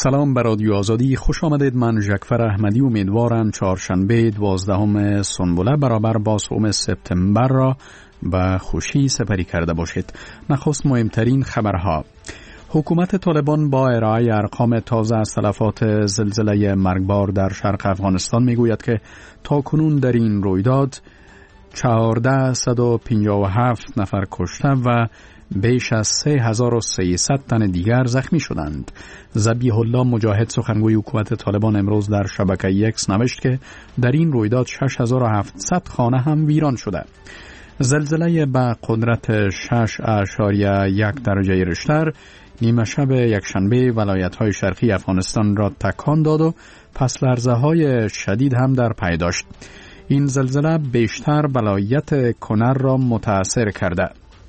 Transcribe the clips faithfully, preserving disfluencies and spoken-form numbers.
سلام بر رادیو آزادی، خوش آمدید. من جعفر احمدی امیدوارم چهارشنبه دوازدهم سنبله برابر با سوم سپتامبر را به خوشی سپری کرده باشید. نخست مهمترین خبرها: حکومت طالبان با ارائه ارقام تازه از تلفات زلزله مرگبار در شرق افغانستان میگوید که تاکنون در این رویداد چهارده صد و پنجاه و هفت نفر کشته و بیش از سه هزار و سیصد تن دیگر زخمی شدند. ذبیح الله مجاهد سخنگوی حکومت طالبان امروز در شبکه ایکس نوشت که در این رویداد شش هزار و هفتصد خانه هم ویران شده. زلزله به قدرت شش اعشاریه یک درجه ریشتر نیمه شب یکشنبه ولایت‌های شرقی افغانستان را تکان داد و پس لرزه‌های شدید هم در پی داشت. این زلزله بیشتر ولایت کنر را متاثر کرده.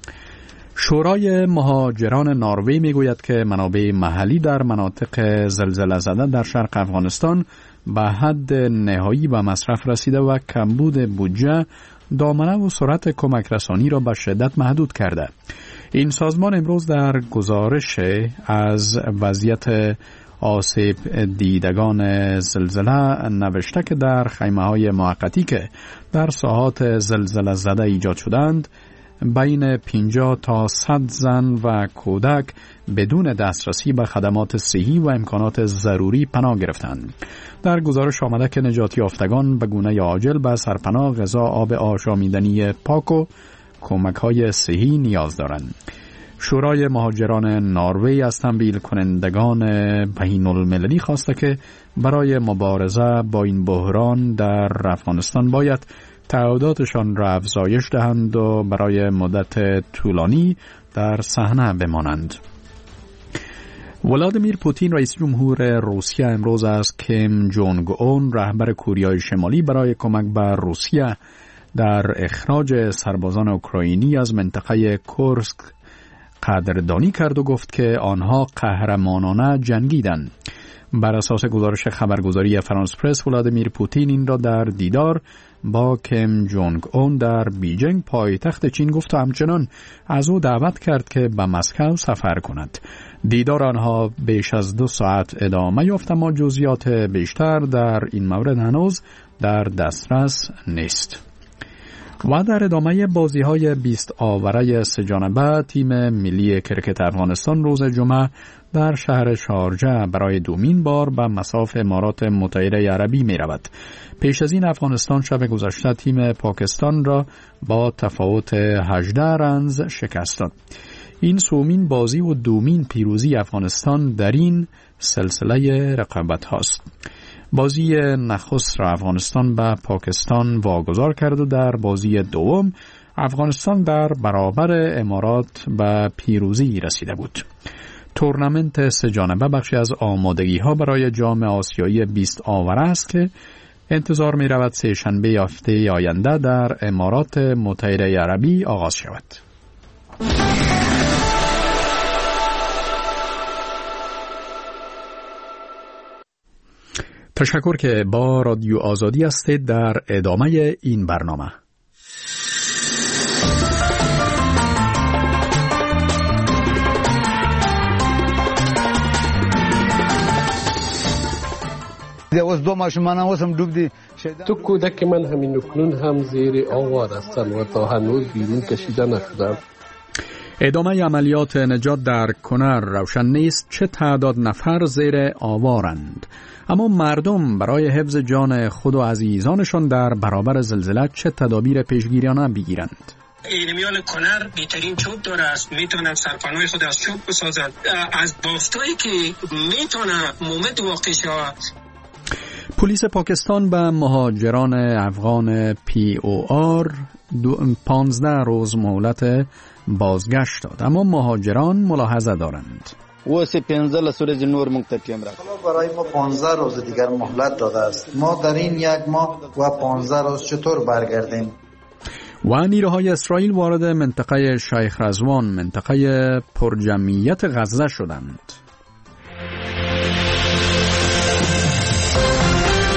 شورای مهاجران نروژ میگوید که منابع محلی در مناطق زلزله زده در شرق افغانستان به حد نهایی به مصرف رسیده و کمبود بودجه دامنه و سرعت کمک رسانی را به شدت محدود کرده. این سازمان امروز در گزارش از وضعیت آسیب دیدگان زلزله نوشته که در خیمه‌های موقتی که در ساحات زلزله زده ایجاد شدند بین پنجاه تا صد زن و کودک بدون دسترسی به خدمات صحی و امکانات ضروری پناه گرفتند. در گزارش آمده که نجات یافتگان به گونه عاجل به سرپناه، غذا، آب آشامیدنی پاک و کمک‌های صحی نیاز دارند. شورای مهاجران نروژ از تمویل کنندگان بین المللی خواسته که برای مبارزه با این بحران در افغانستان باید تعهداتشان را افزایش دهند و برای مدت طولانی در صحنه بمانند. ولادیمیر پوتین رئیس جمهور روسیه امروز از کیم جونگ اون رهبر کوریای شمالی برای کمک به روسیه در اخراج سربازان اوکراینی از منطقه کورسک قدردانی کرد و گفت که آنها قهرمانانه جنگیدند. بر اساس گزارش خبرگزاری فرانس پرس، ولادیمیر پوتین این را در دیدار با کیم جونگ اون در بیجینگ پایتخت چین گفت و همچنان از او دعوت کرد که به مسکو سفر کند. دیدار آنها بیش از دو ساعت ادامه یافت اما جزئیات بیشتر در این مورد هنوز در دسترس نیست. و در ادامه بازی‌های بیست آوره سه جانبه تیم ملی کرکت افغانستان روز جمعه در شهر شارجه برای دومین بار به مصاف امارات متحده عربی می رود. پیش از این افغانستان شب گذشته تیم پاکستان را با تفاوت هجده رنز شکست داد. این سومین بازی و دومین پیروزی افغانستان در این سلسله رقابت هاست. بازی نخست را افغانستان به پاکستان واگذار کرد و در بازی دوم افغانستان در برابر امارات به پیروزی رسیده بود. تورنمنت سه جانبه بخشی از آمادگی ها برای جام آسیایی بیست آوره است که انتظار می رود سه شنبه هفته آینده در امارات متحده عربی آغاز شود. تشکر که با رادیو آزادی هستید. در ادامه این برنامه تو کودک من همین اکنون هم زیر آوار هستند و تا هنوز بیرون کشیده نشدند. ادامه عملیات نجات در کنر روشن نیست چه تعداد نفر زیر آوارند، اما مردم برای حفظ جان خود و عزیزانشان در برابر زلزله چه تدابیر پیشگیریانه بگیرند؟ ایرمیان کنر بهترین چوب داره است، میتونن سرپناه خود از چوب بسازند، از بافتایی که میتونه مومد واقع شود. پلیس پاکستان به مهاجران افغان پی او آر پانزده روز مهلت بازگشت داد، اما مهاجران ملاحظه دارند. و سه پنځه سورج نور مختفیم را برای ما پانزده روز دیگر مهلت داده است. ما در این یک ماه و پانزده روز چطور برگردیم؟ و نیروهای اسرائیل وارد منطقه شیخ رضوان، منطقه پرجمعیت غزه شدند.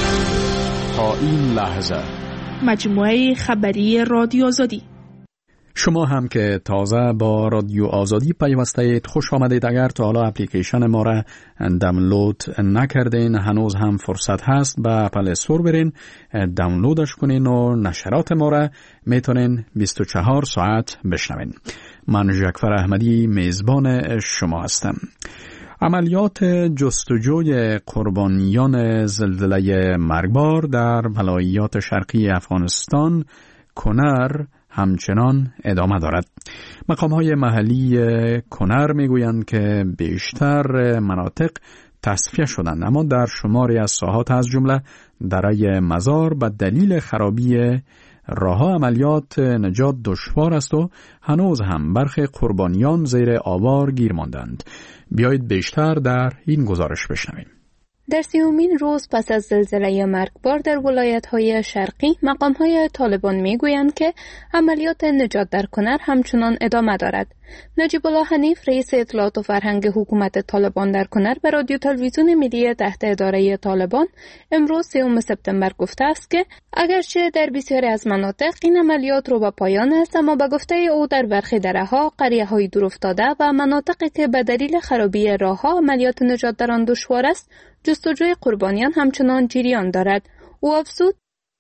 تا این لحظه مجموعه خبری رادیو آزادی. شما هم که تازه با رادیو آزادی پیوسته اید خوش آمدید. اگر تا حالا اپلیکیشن ما را دانلود نکردین هنوز هم فرصت هست. به اپل استور برین دانلودش کنین و نشرات ما را میتونین بیست و چهار ساعت بشنوین. من جعفر احمدی میزبان شما هستم. عملیات جستجوی قربانیان زلزله مرگبار در ولایات شرقی افغانستان کنر همچنان ادامه دارد. مقام‌های محلی کنر میگویند که بیشتر مناطق تصفیه شدند، اما در شماری از ساحات از جمله دره مزار به دلیل خرابی راه عملیات نجات دشوار است و هنوز هم برخی قربانیان زیر آوار گیر ماندند. بیایید بیشتر در این گزارش بشنویم. در سیومین روز پس از زلزله مرگبار در ولایت‌های شرقی، مقام‌های طالبان می‌گویند که عملیات نجات در کنر همچنان ادامه دارد. نجیب الله حنیف، رئیس اطلاعات و فرهنگ حکومت طالبان در کنر، به رادیو تلویزیون ملی تحت اداره طالبان امروز سوم سپتامبر گفته است که اگرچه در بسیاری از مناطق این عملیات رو به پایان است، اما به گفته او در برخی دره‌ها، قریه‌های دورافتاده و مناطقی که به دلیل خرابی راه‌ها عملیات نجات در آن دشوار است، جستجوی قربانیان همچنان جریان دارد. او افزود: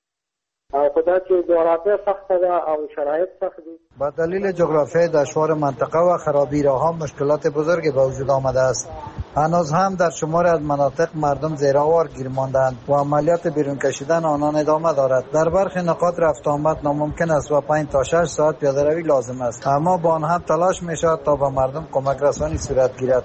با دلیل جغرافیای دشوار منطقه و خرابی راه‌ها مشکلات بزرگی به وجود آمده است. هنوز هم در شمار از مناطق مردم زیرآوار گیر ماندند و عملیات بیرون کشیدن آنان ادامه دارد. در برخی نقاط رفت آمد ناممکن است و پنج تا شش ساعت پیاده روی لازم است، اما با آن هم تلاش می‌شود تا به مردم کمک رسانی صورت گیرد.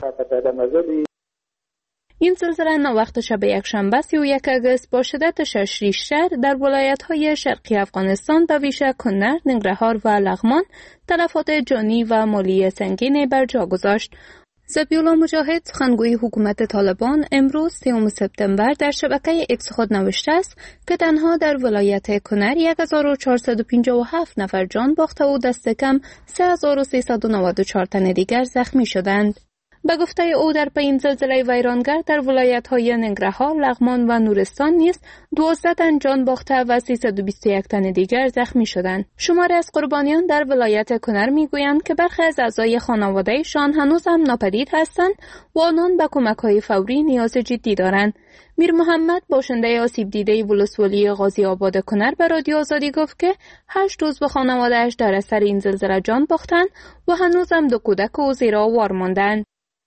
این زلزله ناوقت شب یکشنبه سی و یک آگوست با شدت شش ریشتر در ولایت‌های شرقی افغانستان به ویژه کنر، ننگرهار و لغمان تلفات جانی و مالی سنگینی بر جا گذاشت. ذبیح‌الله مجاهد، سخنگوی حکومت طالبان، امروز سوم سپتامبر در شبکه اکس خود نوشته است که تنها در ولایت کنر یک هزار و چهارصد و پنجاه و هفت نفر جان باخته و دست کم سه هزار و سیصد و نود و چهار تن دیگر زخمی شدند. به گفته او در پی این زلزله ویرانگر در ولایت‌های ننگرهار، لغمان و نورستان نیز دوازده تن جان باخته و سیصد و بیست و یک تن دیگر زخمی شدند. شماری از قربانیان در ولایت کنر میگویند که برخی از اعضای خانواده‌شان هنوز هم ناپدید هستند و آنان به کمک‌های فوری نیاز جدی دارند. میر محمد، باشنده آسیب دیده ولسوالی غازی آباد کنر، به رادیو آزادی گفت که هشت روز به خانواده‌اش در اثر این زلزله جان باختند و هنوز هم دو کودک و زیر آوار ماندند.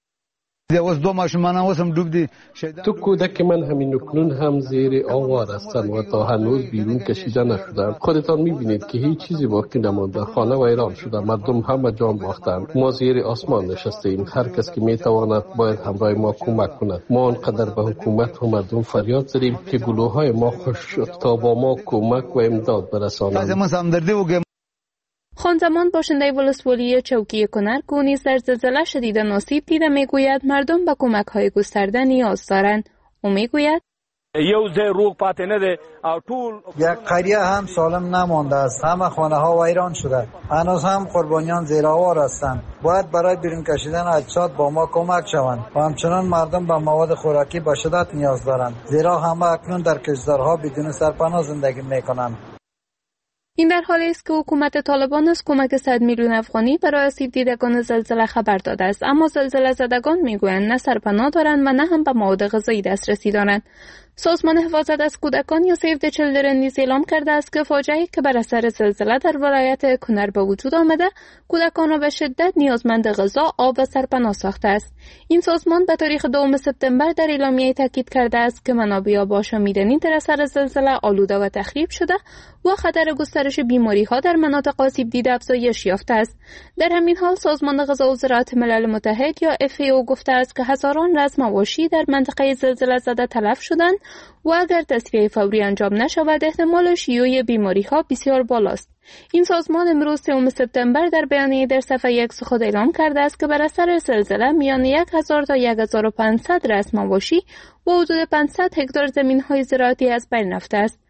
تو کودک من همین اکنون هم زیر آوار هستند و تا هنوز بیرون کشیده نشدند. خودتان میبینید که هیچ چیزی باقی نمانده. خانه ویران شده، مردم همه جان باختند. ما زیر آسمان نشستیم. هر کس که میتواند باید همراه ما کمک کند. ما آنقدر به حکومت و مردم فریاد زدیم که گلوهای ما خوش شد تا با ما کمک و امداد برسانند. خان زمان، باشنده ولسوالی چوکی کنر، که نیز در زلزله شدیداً آسیب دیده، میگوید مردم به کمک‌های گسترده نیاز دارند. او میگوید یک قریه هم سالم نمانده است. همه خانه ها ویران شده. هنوز هم قربانیان زیرآوار هستند. باید برای بیرون کشیدن اجساد با ما کمک شوند و همچنان مردم به مواد خوراکی به شدت نیاز دارند، زیرا همه اکنون در کشتزارها بدون سرپناه زندگی میکنند. این در حالی است که حکومت طالبان از کمک صد میلیون افغانی برای آسیب دیدگان زلزله خبر داده است، اما زلزله زدگان میگویند نه سرپناه دارند و نه هم به مواد غذایی دسترسی دارند. سازمان حفاظت از کودکان یا سیو د چیلدرن نیز اعلام کرده است که فاجعه‌ای که بر اثر زلزله در ولایت کنر به وجود آمده، کودکان را به شدت نیازمند غذا، آب و سرپناه ساخته است. این سازمان به تاریخ دوم سپتامبر در اعلامیه تاکید کرده است که منابع آب آشامیدنی در اثر زلزله آلوده و تخریب شده و خطر گسترش بیماری‌ها در مناطق آسیب دیده افزایش یافته است. در همین حال سازمان غذا و زراعت ملل متحد یا اف ای او گفته است که هزاران رز مواشی در منطقه زلزله زده تلف شدند و اگر تصفیه فوری انجام نشود احتمال شیوع بیماری‌ها بسیار بالاست. این سازمان امروز سوم سپتامبر در بیانیه در صفحه اکس خود اعلام کرده است که بر اثر زلزله میان یک هزار تا یک هزار و پانصد رأس مواشی و حدود پانصد هکتار زمین‌های زراعتی از بین رفته است.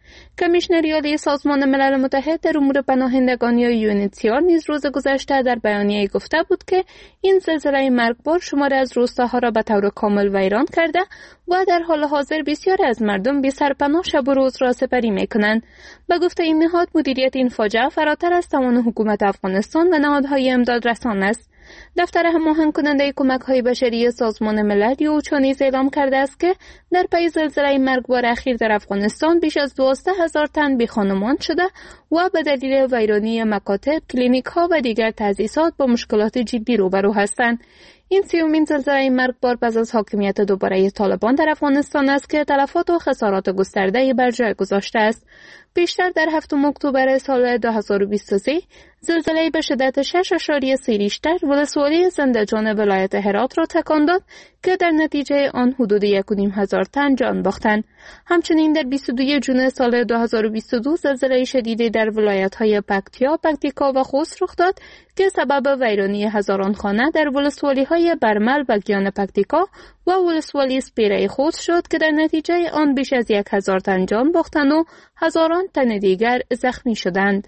کمیشنر عالی سازمان ملل متحد در امور پناهندگان یا یونیتسیار نیز روز گذشته در بیانیه گفته بود که این زلزله مرگبار شماری از روستاها را به طور کامل ویران کرده و در حال حاضر بسیاری از مردم بی سرپناه شب و روز را سپری می‌کنند. به گفته این نهاد، مدیریت این فاجعه فراتر از توان حکومت افغانستان و نهادهای امداد رسان است. دفتر هماهنگ کننده کمک‌های بشری سازمان ملل یوچا نیز اعلام کرده است که در پی زلزله مرگبار اخیر در افغانستان بیش از دوازده هزار تن بی‌خانمان شده و به دلیل ویرانی مکاتب، کلینیک‌ها و دیگر تأسیسات با مشکلات جدی روبرو هستند. این سیومین زلزله مرگبار پس از حاکمیت دوباره طالبان در افغانستان است که تلفات و خسارات گسترده بر جای گذاشته است. بیشتر در هفتم اکتبر سال دو هزار و بیست و سه زلزله به شدت شش اشاریه سه ریشتر ولسوالی زندجان ولایت هرات را تکان داد که در نتیجه آن حدود یک و نیم هزار تن جان باختند. همچنین در بیست و دو ژوئن سال دو هزار و بیست و دو زلزله شدیدی در ولایت‌های پکتیا، پکتیکا و خوست رخ داد که سبب ویرانی هزاران خانه در ولسوالی‌های برمل و گیان پکتیکا و ولسوالی سپیره خوست شد که در نتیجه آن بیش از یک هزار تن جان باختند و هزاران تن دیگر زخمی شدند.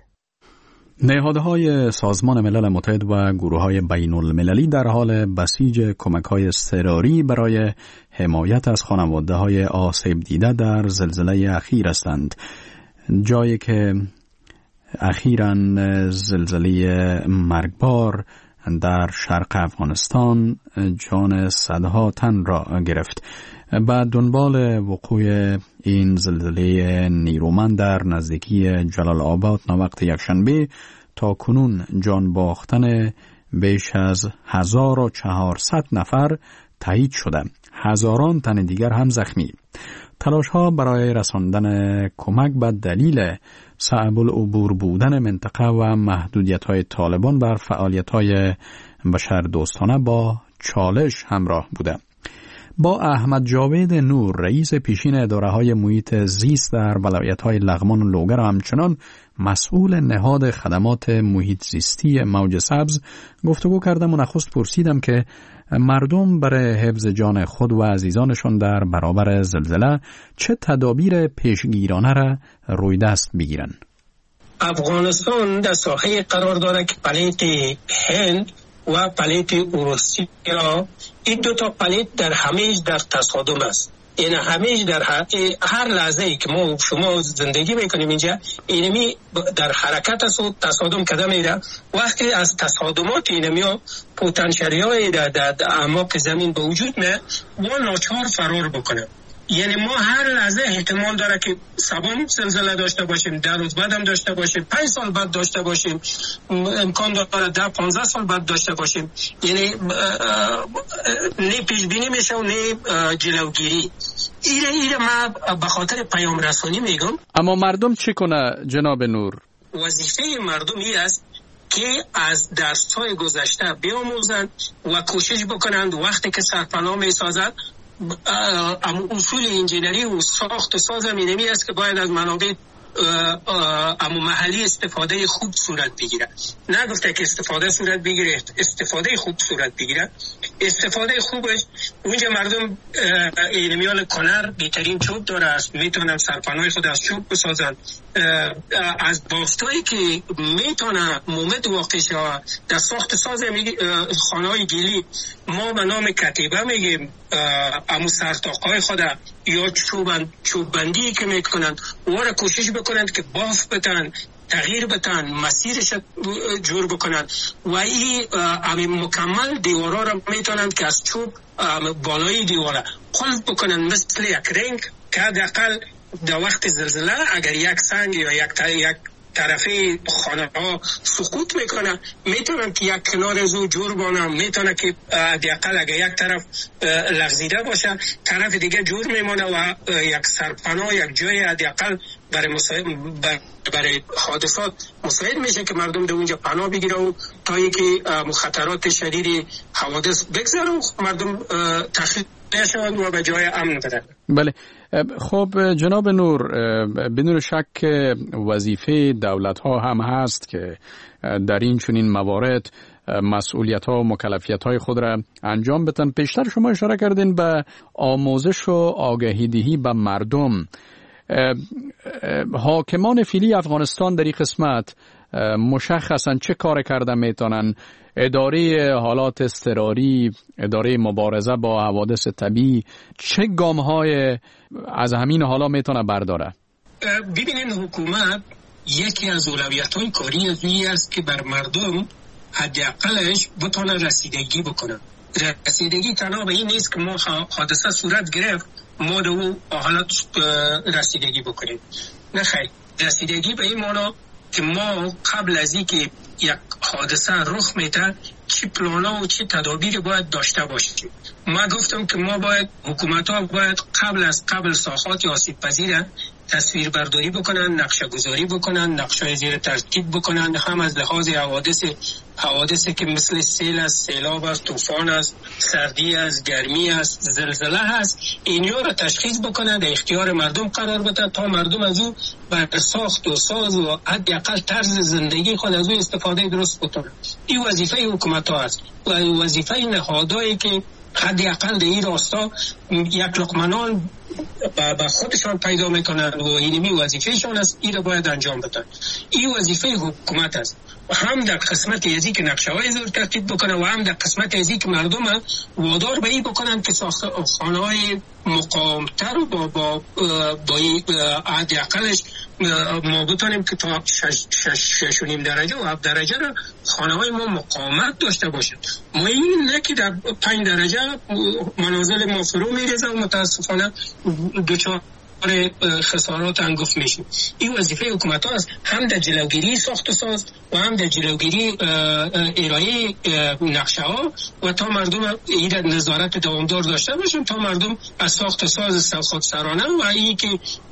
نهادهای سازمان ملل متحد و گروه‌های بین المللی در حال بسیج کمک‌های اضطراری برای حمایت از خانواده‌های آسیب دیده در زلزله اخیر هستند. جایی که اخیراً زلزله مرگبار در شرق افغانستان جان صدها تن را گرفت. بعد دنبال وقوع این زلزله نیرومند در نزدیکی جلال آباد نوقت یکشنبه تا کنون جان باختن بیش از هزار و چهارصد نفر تایید شده. هزاران تن دیگر هم زخمی. تلاش ها برای رساندن کمک به دلیل صعب العبور بودن منطقه و محدودیت های طالبان بر فعالیت های بشردوستانه با چالش همراه بوده. با احمد جاوید نور، رئیس پیشین اداره های محیط زیست در ولایت های لغمان و لوگر و همچنان مسئول نهاد خدمات محیط زیستی موج سبز گفتگو کردم و نخست پرسیدم که مردم برای حفظ جان خود و عزیزانشان در برابر زلزله چه تدابیر پیشگیرانه را روی دست بگیرن. افغانستان در ساحه قرار داره که پلیت هند و پلیت روسیه را، این دو تا پلیت در همیش در تصادم است. این همیش در هر لحظه ای که ما شما زندگی میکنیم اینجا، اینمی در حرکت است و تصادم کده میره. وقتی از تصادمات اینمی ها پوتانسیلی های در, در, در اعماق زمین به وجود میاد و ناچار فرار بکنه. یعنی ما هر لحظه احتمال داره که سبام زلزله داشته باشیم، در روز بعد هم داشته باشیم، پنج سال بعد داشته باشیم، امکان داره ده پانزده سال بعد داشته باشیم. یعنی نه پیش بینی میشه و نه جلوگیری. ایره ایره ما به خاطر پیام رسانی میگم. اما مردم چی کنه جناب نور؟ وظیفه مردم این است که از درس‌های گذشته بیاموزند و کوشش بکنند وقتی که سرپناه میسازند. اما اصول انجینری و ساخت و ساز اینمی است که باید از منابع اما محلی استفاده خوب صورت بگیره. نگفته که استفاده صورت بگیره، استفاده خوب صورت بگیره. استفاده خوبش اونجا مردم اینمیال کنر بهترین چوب داره است، میتونن سرپناه خود از چوب بسازن. از بافتایی که میتونه مومد واقع شود در ساخت ساز خانه های گیلی ما به نام کتیبه میگیم. امو سرتاقهای خود یا چوبند چوبندی که میکنن واره کوشش بکنند که باف بتن، تغییر بتن، مسیرش جور بکنند و این مکمل دیوارا را میتونند که از چوب بالای دیوارا قلب بکنند مثل یک رنگ که حداقل در وقت زلزله اگر یک سنگ یا یک یک طرفی خانه ها سقوط میکنه میتونن که یک کنار زو جور بانم، میتونه که حداقل اگر یک طرف لغزیده باشه طرف دیگه جور میمونه و یک سرپناه یک جای حداقل برای مساعد برای حادثات مساعد میشه که مردم در اونجا پناه بگیره و تا اینکه خطرات شدید حوادث بگذره و مردم تخلیه شوند و به جای امن برن. بله، خب جناب نور، بدون شک وظیفه دولت ها هم هست که در این چنین موارد مسئولیت ها و مکلفیت های خود را انجام بدن. پیشتر شما اشاره کردین به آموزش و آگاهی دهی به مردم. حاکمان فعلی افغانستان در این قسمت مشخصا چه کار کردن میتونن؟ اداره حالات اضطراری، اداره مبارزه با حوادث طبیعی چه گام های از همین حالا میتونه برداره؟ ببینین حکومت یکی از اولویت‌های کاری از این است که بر مردم حداقلش بتونه رسیدگی بکنه. رسیدگی تنها به این نیست که ما حادثه صورت گرفت ما به اون حالت رسیدگی بکنیم. نه خیر، رسیدگی به این معنی که ما قبل از اینکه یک حادثه رخ میده چی پلانا و چی تدابیر باید داشته باشیم. ما گفتم که ما باید حکومت ها باید قبل از قبل ساخات آسیب پذیر تصویر برداری بکنن، نقشه گذاری بکنن، نقشه زیر ترتیب بکنن، هم از لحاظ حوادث حوادثی که مثل سیل است، سیلاب است، طوفان است، سردی است، گرمی است، زلزله است، اینها را تشخیص بکنن، در اختیار مردم قرار بده تا مردم از او بر ساخت و ساز و حداقل طرز زندگی خود از او استفاده درست بکنن. این وظیفه حکومت ها است و وظیفه نهادهایی که حداقل در این راستا یک لقمه نان با خودشان پیدا میکنن و اینمی وظیفهشان است، این را باید انجام بدن. این وظیفه حکومت است و هم در قسمت ازی که نقشه های زیر ترتیب بکنه و هم در قسمت ازی که مردم وادار به این بکنن که خانه های مقامتر با با با حداقلش ما بتانیم که تا شش, شش, شش و نیم درجه و هفت درجه را خانه های ما مقاومت داشته باشد. ما این نه که در پنج درجه منازل ما فرو میریزه و متاسفانه دوچار خسارات انگفت میشیم. این وظیفه حکومت ها است، هم در جلوگیری ساخت و ساز و هم در جلوگیری ارائه نقشه ها و تا مردم این نظارت دوامدار داشته باشیم تا مردم از ساخت و ساز خودسرانه و این که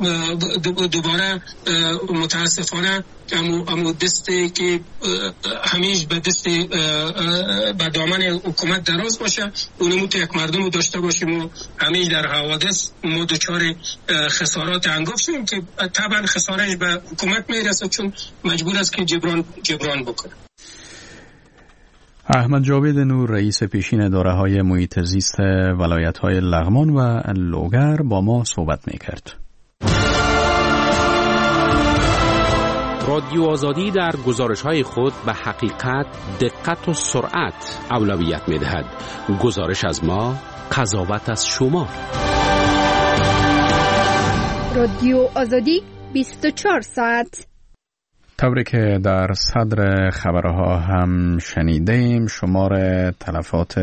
دوباره متاسفانه امو, امو دسته که همیشه به دست به دامن حکومت دراز باشه اونمو تو یک مردم رو داشته باشیم و همیشه در حوادث ما دچار خسارات انگفت شدیم که طبعا خسارش به حکومت میرسه چون مجبور است که جبران جبران بکنه. احمد جاوید نور رئیس پیشین اداره های محیط زیست ولایت های لغمان و لوگر با ما صحبت میکرد. رادیو آزادی در گزارش‌های خود به حقیقت، دقت و سرعت اولویت می‌دهد. گزارش از ما، قضاوت از شما. رادیو آزادی بیست و چهار ساعت. طوری که در صدر خبرها هم شنیدیم، شمار تلفات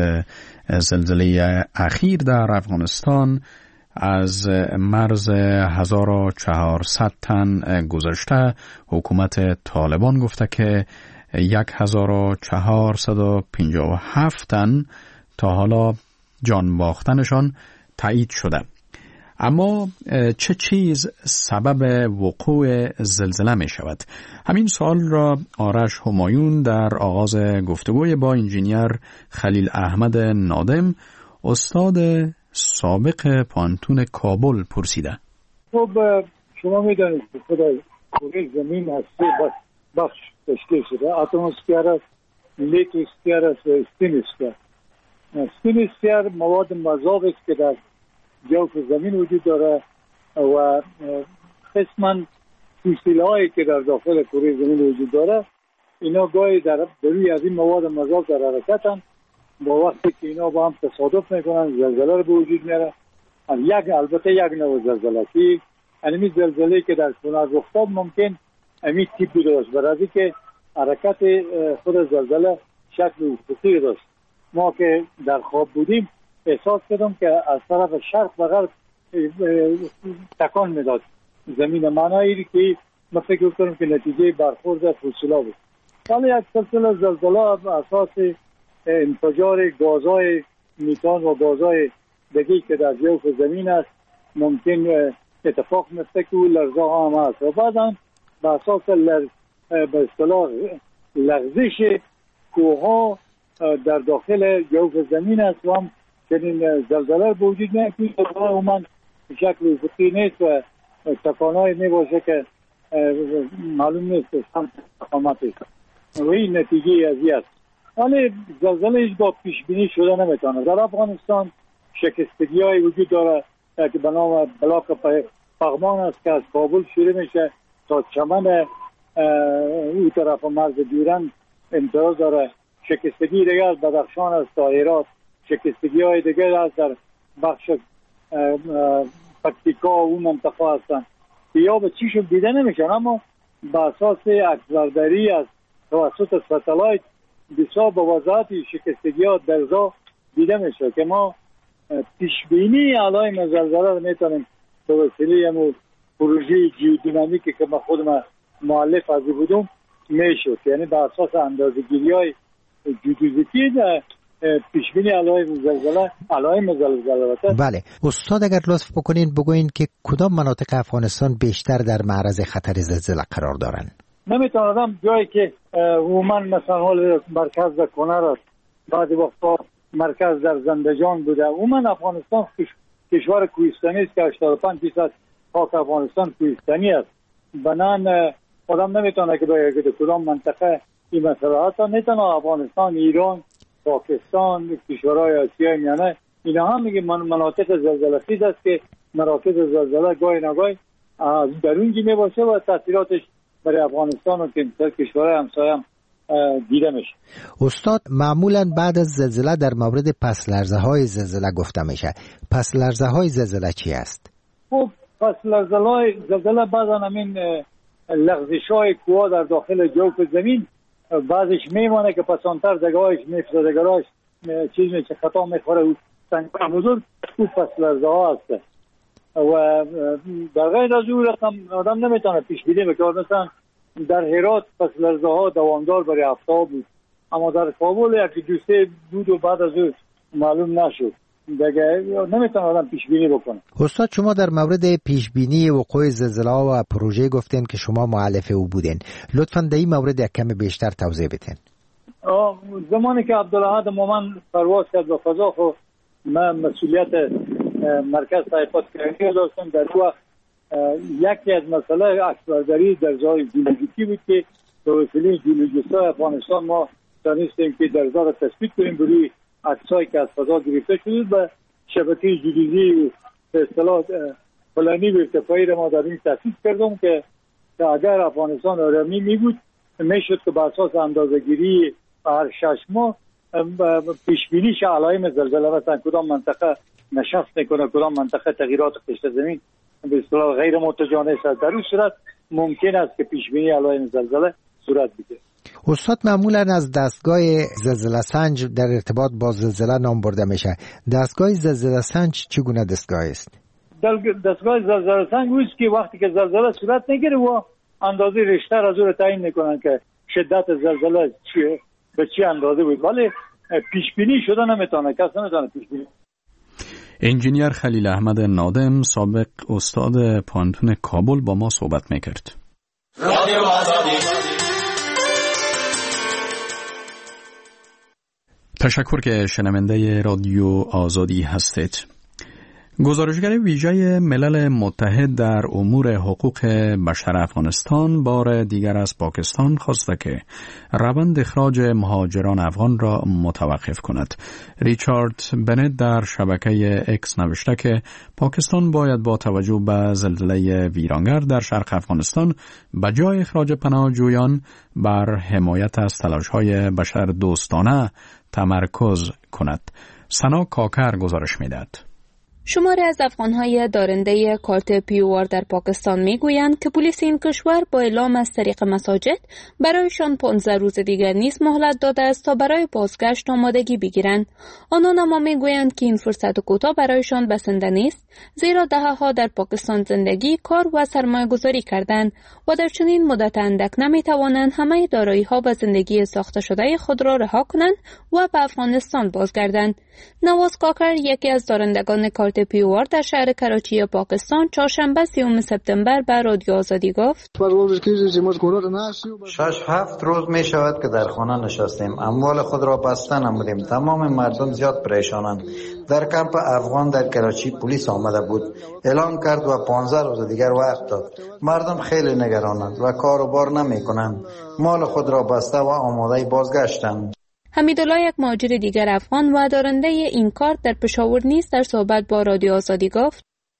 زلزله اخیر در افغانستان از مرز هزار و چهارصد تن گذشته. حکومت طالبان گفته که هزار و چهارصد و پنجاه و هفت تن تا حالا جان باختنشان تایید شده. اما چه چیز سبب وقوع زلزله می شود؟ همین سوال را آرش همایون در آغاز گفتگوی با انجینیر خلیل احمد نادم، استاد سابق پانتون کابل پرسیده. خب شما میدانید که خدای کره زمین از سه بخش تشکیل شده: اتمسفر است، لیتوسفر است و استینوسفر. استینوسفر مواد مذاب است که در جوف زمین وجود داره و قسما فسیله هایی که در داخل کره زمین وجود داره اینا گاهی در روی از این مواد مذاب در حرکتن. با وقتی که اینا با هم تصادف میکنن زلزله رو به وجود میاره. یک البته یک نوع زلزله که انمی زلزله که در کنار رخ داد ممکن امی تیپ بوده باشه، برای که حرکت خود زلزله شکل افقی داشت. ما که در خواب بودیم احساس کردم که از طرف شرق و غرب تکان میداد زمین. معنی که ما فکر کنم که نتیجه برخورد فسیلا بود. حالا یک سلسله زلزله به اساس انفجار گازهای میتان و گازهای دیگه که در جوف زمین است ممکن اتفاق میفته که لرزه ها هم هست و بعدا به اساس لرز به اصطلاح لغزش کوه در داخل جوف زمین است و هم چنین زلزله به وجود میاد که عموما به شکل افقی نیست و تکانهای میباشه که معلوم نیست سمت تقامت است و این نتیجه ازی است. ولی زلزله هیچ با پیش بینی شده نمیتونه. در افغانستان شکستگی های وجود داره که به نام بلاک پغمان است که از کابل شروع میشه تا چمن اون طرف مرز دیران امتیاز داره. شکستگی دیگه از بدخشان است تا هرات، شکستگی های دیگه از در بخش پکتیکا و اون منطقه هستن یا به چیشون دیده نمیشن، اما به اساس عکسبرداری از توسط ستلایت بسیار با وضاحت شکستگی ها درزا دیده میشه که ما پیشبینی علائم زلزله رو میتونیم به وسیله همون پروژه جیودینامیکی که ما خودم مؤلف از بودم میشد، یعنی به اساس اندازه‌گیری های جیودیزیتی پیشبینی علائم زلزله علائم زلزله. بله استاد، اگر لطف بکنین بگوین که کدام مناطق افغانستان بیشتر در معرض خطر زلزله قرار دارن؟ نمیتونم جایی که عموما مثلا حال مرکز در کنر است، بعضی وقتا مرکز در زندجان بوده. عموما افغانستان کشور کوهستانی است که هشتاد و پنج درصد خاک افغانستان کوهستانی است. بنان آدم نمیتونه که بگه کدام منطقه این مسئله هست. نمیتونه افغانستان، ایران، پاکستان، کشورهای آسیای میانه اینا هم میگه مناطق زلزله خیز است که مراکز زلزله گاهی نگاهی از درونگی میباشه و تاثیراتش برای افغانستان و کشورهای همسایه هم دیده میشه. استاد، معمولا بعد از زلزله در مورد پس لرزه های زلزله گفته میشه. پس لرزه های زلزله چی است؟ خب پس لرزه های زلزله بعضا همین لغزش های کوه در داخل جوف زمین بعضش میمانه که پسانتر دگاهش میفته، دگاهش چیز میشه خطا میخوره و سنگای بزرگ او پس لرزه ها هست و در غیر از اون رقم آدم نمیتونه پیش بینی بکنه. مثلا در هرات پس لرزه ها دوامدار برای هفته بود، اما در کابل یکی دو سه بود و بعد از اون معلوم نشد. دیگه نمیتونه آدم پیش بینی بکنه. استاد، شما در مورد پیش بینی وقوع زلزله و پروژه گفتین که شما مؤلف او بودین. لطفاً در این مورد یک کم بیشتر توضیح بدین. زمانی که عبدالاحد مومن پرواز کرد به فضا، خب من مسئولیت مرکز تحقیقات کرنی داشتم. در وقت یکی از مسئله عکسبرداری در جای جیولوژیکی بود که به وسیله جیولوژیست‌های افغانستان ما دانستیم که درزا را تثبیت کنیم بروی عکسایی که از فضا گرفته شده و شبکه جیولوژی به اصطلاح پلانی به ارتفاعی را ما در این تأسیس کردم که اگر افغانستان آرامی می بود میشد که به اساس اندازه‌گیری هر شش ماه پیشبینیش علائم زلزله مثلا کدام منطقه نشست میکنه، کدام منطقه تغییرات پشت زمین به اصطلاح غیر متجانس است. در اون صورت ممکن است که پیشبینی علائم زلزله صورت بگیره. استاد، معمولا از دستگاه زلزله سنج در ارتباط با زلزله نام برده میشه. دستگاه زلزله سنج چگونه دستگاهی است؟ دستگاه زلزله سنج است که وقتی که زلزله صورت میگیره و اندازه ریشتر از اون رو تعیین میکنن که شدت زلزله چیه به چه اندازه بود، ولی پیش بینی شده نمیتونه، کس نمیتونه پیش بینی. انجینیر خلیل احمد نادم، سابق استاد پانتون کابل، با ما صحبت میکرد. رادیو آزادی. تشکر که شنونده رادیو آزادی هستید. گزارشگر ویژه ملل متحد در امور حقوق بشر افغانستان بار دیگر از پاکستان خواسته که روند اخراج مهاجران افغان را متوقف کند. ریچارد بنت در شبکه اکس نوشته که پاکستان باید با توجه به زلزله ویرانگر در شرق افغانستان بجای اخراج پناهجویان بر حمایت از تلاش‌های بشر دوستانه تمرکز کند. سنا کاکر گزارش می‌دهد. شماری از افغان‌های دارنده کارت پی او آر در پاکستان می‌گویند که پلیس این کشور با اعلام از طریق مساجد برایشان پانزده روز دیگر نیز مهلت داده است تا برای بازگشت آمادگی بگیرند. آنان اما می‌گویند که این فرصت کوتاه برایشان بسنده نیست، زیرا دهه‌ها در پاکستان زندگی، کار و سرمایه‌گذاری کردند و در چنین مدت اندک نمی‌توانند همه دارایی‌ها و زندگی ساخته شده خود را رها کنند و به افغانستان بازگردند. نواز کاکر، یکی از دارندگان کارت پی او آر در شهر کراچی پاکستان، چهارشنبه سیوم سپتامبر به رادیو آزادی گفت: شش هفت روز می شود که در خانه نشستیم، اموال خود را بسته نمودیم. تمام مردم زیاد پریشانند. در کمپ افغان در کراچی پلیس آمده بود، اعلام کرد و پانزده روز دیگر وقت داد. مردم خیلی نگرانند و کار و بار نمی کنند. مال خود را بسته و آماده بازگشتند. حمیدالله، یک مهاجر دیگر افغان و دارنده این کارت در پشاور نیز در صحبت با رادیو آزادی گفت: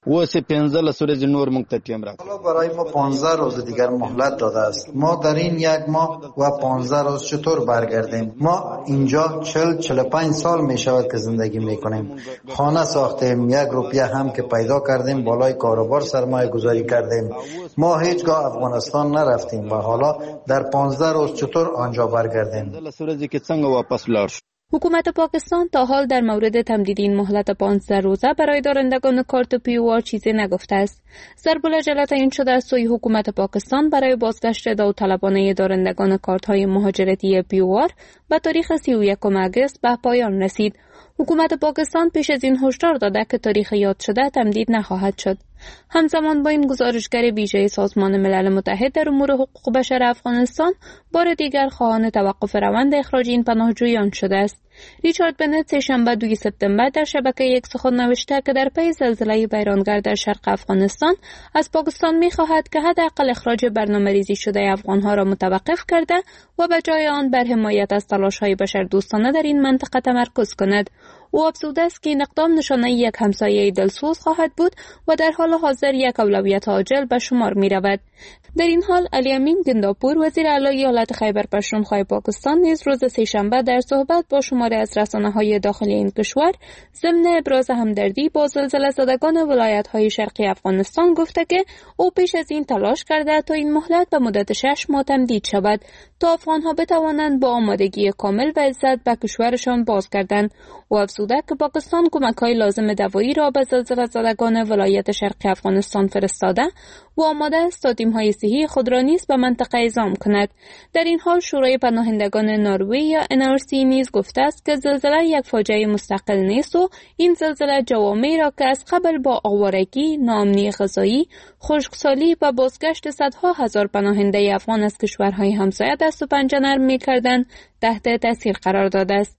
و سه پنځه سورج نور مقتتیم را حالا برای ما پانزده روز دیگر مهلت داده است. ما در این یک ماه و پانزده روز چطور برگردیم؟ ما اینجا چهل چهل و پنج سال می شود که زندگی می کنیم. خانه ساختیم، یک روپیه هم که پیدا کردیم بالای کاروبار سرمایه گذاری کردیم. ما هیچگاه افغانستان نرفتیم و حالا در پانزده روز چطور آنجا برگردیم؟ سورجی که څنګه واپس لاړ شو. حکومت پاکستان تا حال در مورد تمدید این مهلت پانزده روزه برای دارندگان کارت پی او آر چیزی نگفته است. ضرب العجله تعیین شده از سوی حکومت پاکستان برای بازگشت داوطلبانه دارندگان کارت های مهاجرتی پی او آر به تاریخ سی و یکم اگست به پایان رسید. حکومت پاکستان پیش از این هشدار داده که تاریخ یاد شده تمدید نخواهد شد. همزمان با این گزارشگر ویژه سازمان ملل متحد در امور حقوق بشر افغانستان بار دیگر خواهان توقف روند اخراج این پناهجویان شده است. ریچارد بنت سه‌شنبه دوم سپتامبر در شبکه یک سخن نوشته که در پی زلزله بیرانگر در شرق افغانستان از پاکستان می‌خواهد که حداقل اخراج برنامه‌ریزی شده افغان‌ها را متوقف کرده و به جای آن بر حمایت از تلاش‌های بشردوستانه در این منطقه تمرکز کند. او افزوده است که این اقدام نشانه یک همسایه دلسوز خواهد بود و در حال حاضر یک اولویت عاجل به شمار می رود. در این حال علی امین گنداپور وزیر اعلی ایالت خیبر پختونخوا پاکستان نیز روز سه‌شنبه در صحبت با شماری از رسانه‌های داخلی این کشور ضمن ابراز همدردی با زلزله زدگان ولایت‌های شرقی افغانستان گفته که او پیش از این تلاش کرده تا این مهلت به مدت شش ماه تمدید شود تا افغان‌ها بتوانند با آمادگی کامل و عزت به کشورشان بازگردند. او افزوده که پاکستان کمک‌های لازم دوایی را به زلزله زدگان ولایت شرقی افغانستان فرستاده و آماده است تا تیم‌های صحی خود را نیز به منطقه اعزام کند. در این حال شورای پناهندگان نروژ یا ان آر سی نیز گفته است که زلزله یک فاجعه مستقل نیست و این زلزله جوامعی را که از قبل با آوارگی، ناامنی غذایی، خشکسالی و بازگشت صدها هزار پناهنده افغان از کشورهای همسایه دست و پنجه نرم می‌کردند تحت تاثیر قرار داده است.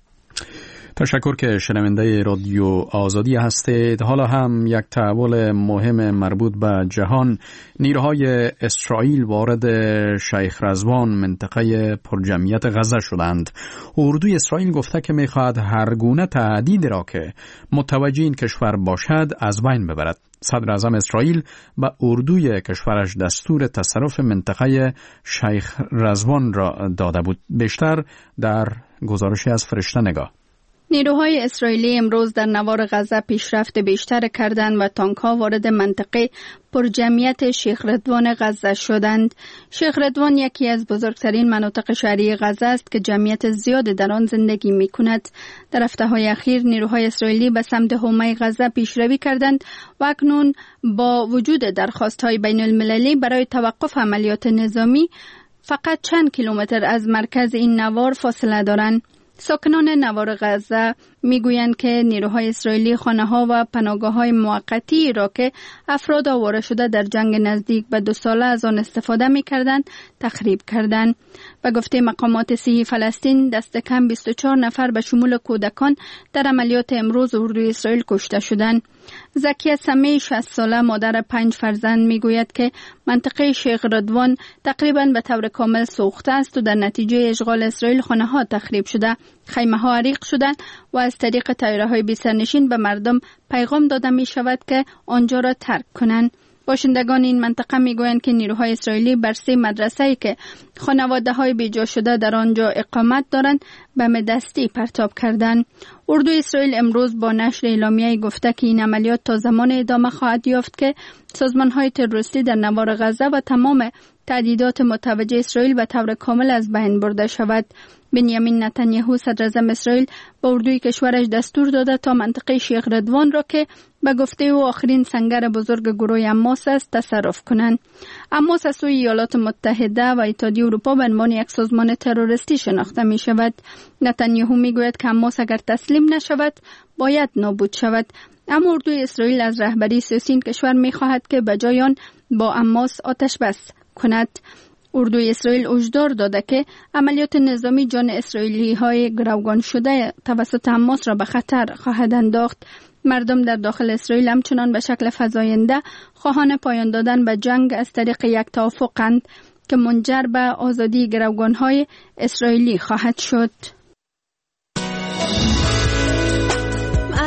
تشکر که شنونده رادیو آزادی هستید. حالا هم یک تحول مهم مربوط به جهان. نیروهای اسرائیل وارد شیخ رضوان منطقه پرجمعیت غزه شدند. اردوی اسرائیل گفته که می‌خواهد هر گونه تهدید را که متوجه این کشور باشد از بین ببرد. صدر اعظم اسرائیل به اردوی کشورش دستور تصرف منطقه شیخ رضوان را داده بود. بیشتر در گزارشی از فرشته نگاه. نیروهای اسرائیلی امروز در نوار غزه پیشرفت بیشتر کردند و تانک‌ها وارد منطقه پرجمعیت شیخ رضوان غزه شدند. شیخ رضوان یکی از بزرگترین مناطق شهری غزه است که جمعیت زیاد در آن زندگی می‌کند. در هفته‌های اخیر نیروهای اسرائیلی به سمت حومه غزه پیشروی کردند و اکنون با وجود درخواست‌های بین‌المللی برای توقف عملیات نظامی فقط چند کیلومتر از مرکز این نوار فاصله دارند. ساکنان نوار غزه میگویند که نیروهای اسرائیلی خانه‌ها و پناهگاه‌های موقتی را که افراد آواره شده در جنگ نزدیک به دو ساله از آن استفاده می‌کردند تخریب کردند. به گفته مقامات صحی فلسطین دست کم بیست و چهار نفر به شمول کودکان در عملیات امروز اردوی اسرائیل کشته شدند. زکیه سمی شصت ساله مادر پنج فرزند میگوید که منطقه شیخ رضوان تقریباً به طور کامل سوخته است و در نتیجه اشغال اسرائیل خانه‌ها تخریب شده، خیمه‌ها عریق شدند و از طریق طیاره‌های بی سرنشین به مردم پیغام داده می شود که آنجا را ترک کنند. باشندگان این منطقه میگویند که نیروهای اسرائیلی بر سه مدرسه‌ای که خانواده‌های بیجا شده در آنجا اقامت دارند بم دستی پرتاب کردند. اردوی اسرائیل امروز با نشر اعلامیه‌ای گفته که این عملیات تا زمان ادامه خواهد یافت که سازمان‌های تروریستی در نوار غزه و تمام تهدیدات متوجه اسرائیل به طور کامل از بین برده شود. بنیامین نتانیاهو صدراعظم اسرائیل با اردوی کشورش دستور داده تا منطقه شیخ رضوان را که به گفته او آخرین سنگر بزرگ گروه حماس است تصرف کنند. حماس از سوی ایالات متحده و اتحادیه اروپا به عنوان یک سازمان تروریستی شناخته می شود. نتانیاهو می گوید که حماس اگر تسلیم نشود باید نابود شود. اما اردوی اسرائیل از رهبری سیاسی این کشور می خواهد که به جای آن با حماس آتش بس کند. اردوی اسرائیل هشدار داده که عملیات نظامی جان اسرائیلی های گروگان شده توسط حماس را به خطر خواهد انداخت. مردم در داخل اسرائیل همچنان به شکل فزاینده خواهان پایان دادن به جنگ از طریق یک توافقند که منجر به آزادی گروگان های اسرائیلی خواهد شد.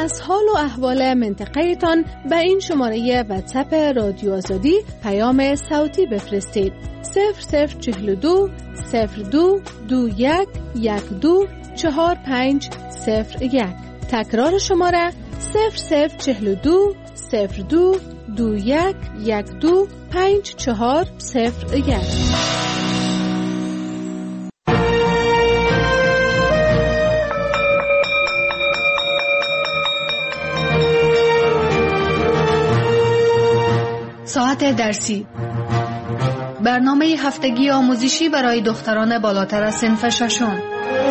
از حال و احوال منطقه تان به این شماره واتساپ رادیو آزادی پیام صوتی بفرستید. صفر صفر چهل و دو صفر دو دو یک یک دو چهار پنج صفر یک. تکرار شماره صفر صفر چهل و دو صفر دو دو یک یک دو پنج چهار صفر یک. ساعت درسی، برنامه هفتگی آموزشی برای دختران بالاتر از صنف ششم.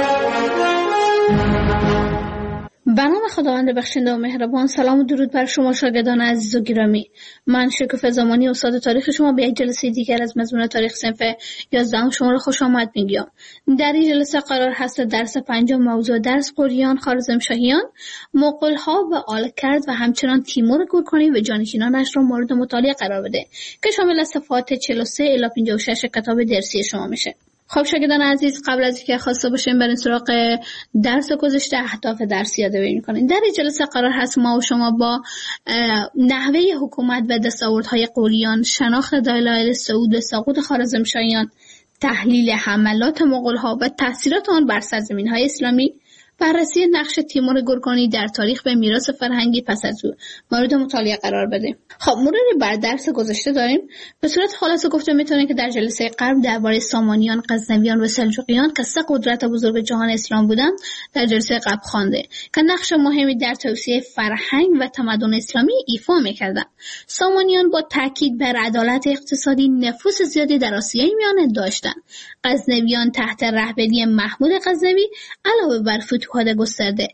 به نام خداوند بخشنده و مهربان. سلام و درود بر شما شاگردان عزیز و گرامی. من شکوفه زمانی استاد تاریخ شما به یک جلسه دیگر از مضمون تاریخ صنف یازدهم شما را خوش آمد میگم. در این جلسه قرار هست درس پنجم موضوع درس قوریان خوارزمشاهیان، مغول‌ها و آلکرد و همچنان تیمور گورکانی و جانشینانش را مورد مطالعه قرار بده که شامل صفحات چهل و سه الی پنجاه و شش کتاب درسی شما میشه. خب شاگردان عزیز، قبل از اینکه خواسته باشیم بریم سراغ درس گذشته اهداف درسی یادآوری می‌کنیم. در این جلسه قرار هست ما و شما با نحوه حکومت و دستاوردهای قوریان، شناخت دلایل صعود و سقوط خوارزمشاهیان، تحلیل حملات مغول‌ها و تاثیرات آن بر سرزمین‌های اسلامی، بررسی نقش تیمور گورکانی در تاریخ و میراث فرهنگی پس از او مورد مطالعه قرار بدیم. خب مروری بر درس گذشته داریم. به صورت خلاصه گفته میتونیم که در جلسه قبل درباره سامانیان، غزنویان و سلجوقیان که سه قدرت بزرگ جهان اسلام بودند در جلسه قبل خوانده که نقش مهمی در توسعه فرهنگ و تمدن اسلامی ایفا میکردند. سامانیان با تاکید بر عدالت اقتصادی نفوذ زیادی در آسیای میانه داشتند. غزنویان تحت رهبری محمود غزنوی علاوه بر فتوحات گسترده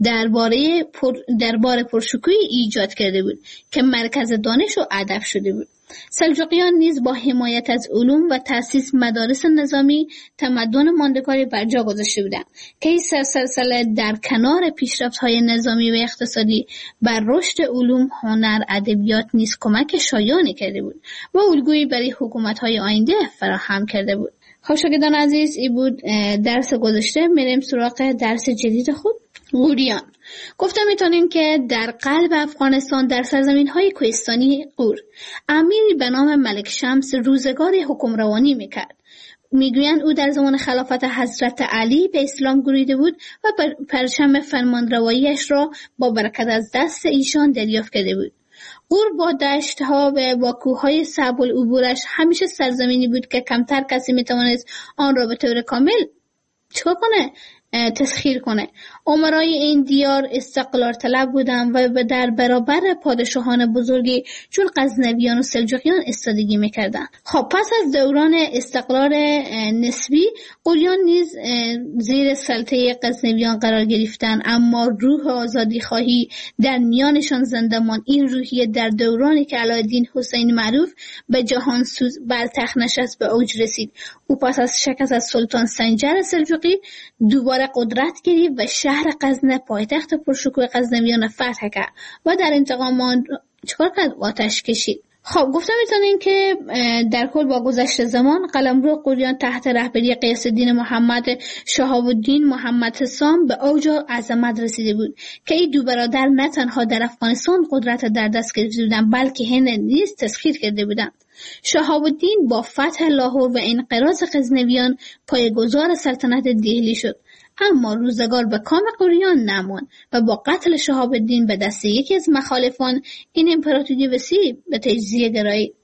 درباره پر دربار پرشکوهی ایجاد کرده بود که مرکز دانش و ادب شده بود. سلجوقیان نیز با حمایت از علوم و تأسیس مدارس نظامی تمدن ماندگاری بر جا گذاشته بودند که این سلسله در کنار پیشرفت‌های نظامی و اقتصادی بر رشد علوم، هنر، ادبیات نیز کمک شایانی کرده بود و الگویی برای حکومت‌های آینده فراهم کرده بود. خب شاگردان عزیز، این بود درس گذشته. میریم سراغ درس جدید خود، قوریان. گفتم میتونیم که در قلب افغانستان در سرزمین‌های کوهستانی قور امیری به نام ملک شمس روزگاری حکمروانی میکرد. میگویند او در زمان خلافت حضرت علی به اسلام گریده بود و پرچم فرمانرواییش را با برکت از دست ایشان دریافت کرده بود. قور با دشت‌ها و با کوه‌های صعب العبورش همیشه سرزمینی بود که کمتر کسی میتوانست آن را به طور کامل چیکار کنه؟ تسخیر کنه. امرای این دیار استقلال طلب بودند و در برابر پادشاهان بزرگی چون غزنویان و سلجوقیان استادگی میکردند. خب پس از دوران استقلال نسبی، قوریان نیز زیر سلطه غزنویان قرار گرفتند، اما روح آزادی خواهی در میانشان زنده ماند. این روحیه در دورانی که علاءالدین حسین معروف به جهانسوز بر تخت نشست به اوج رسید. او پس از شکست از سلطان سنجر سلجوقی دوباره قدرت گرفت و شهر غزنه پایتخت پرشکوه غزنویان فتح کرد و در انتقام آن چیکار کرد؟ آتش کشید. خب گفتم میتونین که در کل با گذشت زمان قلمرو قوریان تحت رهبری غیاث الدین محمد شهاب الدین محمد حسام به اوج عظمت رسیده بود که این دو برادر نه تنها در افغانستان قدرت در دست گرفته بودند بلکه هند نیز تسخیر کرده بودند. شهاب الدین با فتح لاهور و انقراض غزنویان پایه‌گذار سلطنت دهلی شد، اما روزگار به کام قوریان نماند و با قتل شهاب الدین به دست یکی از مخالفان این امپراتوری وسیع به تجزیه گرایید.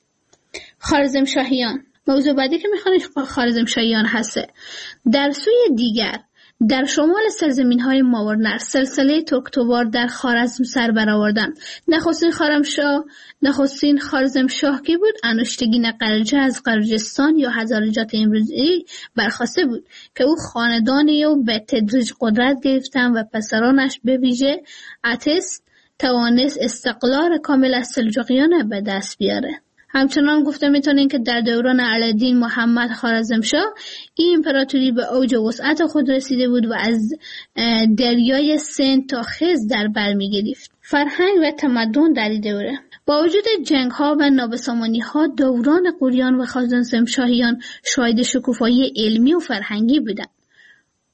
خوارزمشاهیان، موضوع بعدی که میخوانیم خوارزمشاهیان هسته. در سوی دیگر در شمال سرزمین‌های ماورنر سلسله ترکتوار در خوارزم سر برآوردند. نخستین خارمشاه نخستین خوارزمشاه کی بود؟ انوشتگین قرجه از قرجستان یا هزارجات امروزی برخواسته بود که او خاندانی و به تدریج قدرت گرفتند و پسرانش به ویژه اتس توانست استقلال کامل از سلجوقیان به دست بیاره. همچنان گفته میتونیم که در دوران علاءالدین محمد خوارزمشاه این امپراتوری به اوج وسعت خود رسیده بود و از دریای سند تا خز در بر میگرفت. فرهنگ و تمدن در این دوره با وجود جنگ ها و نابسامانی ها دوران قوریان و خوارزمشاهیان شاهد شکوفایی علمی و فرهنگی بودند.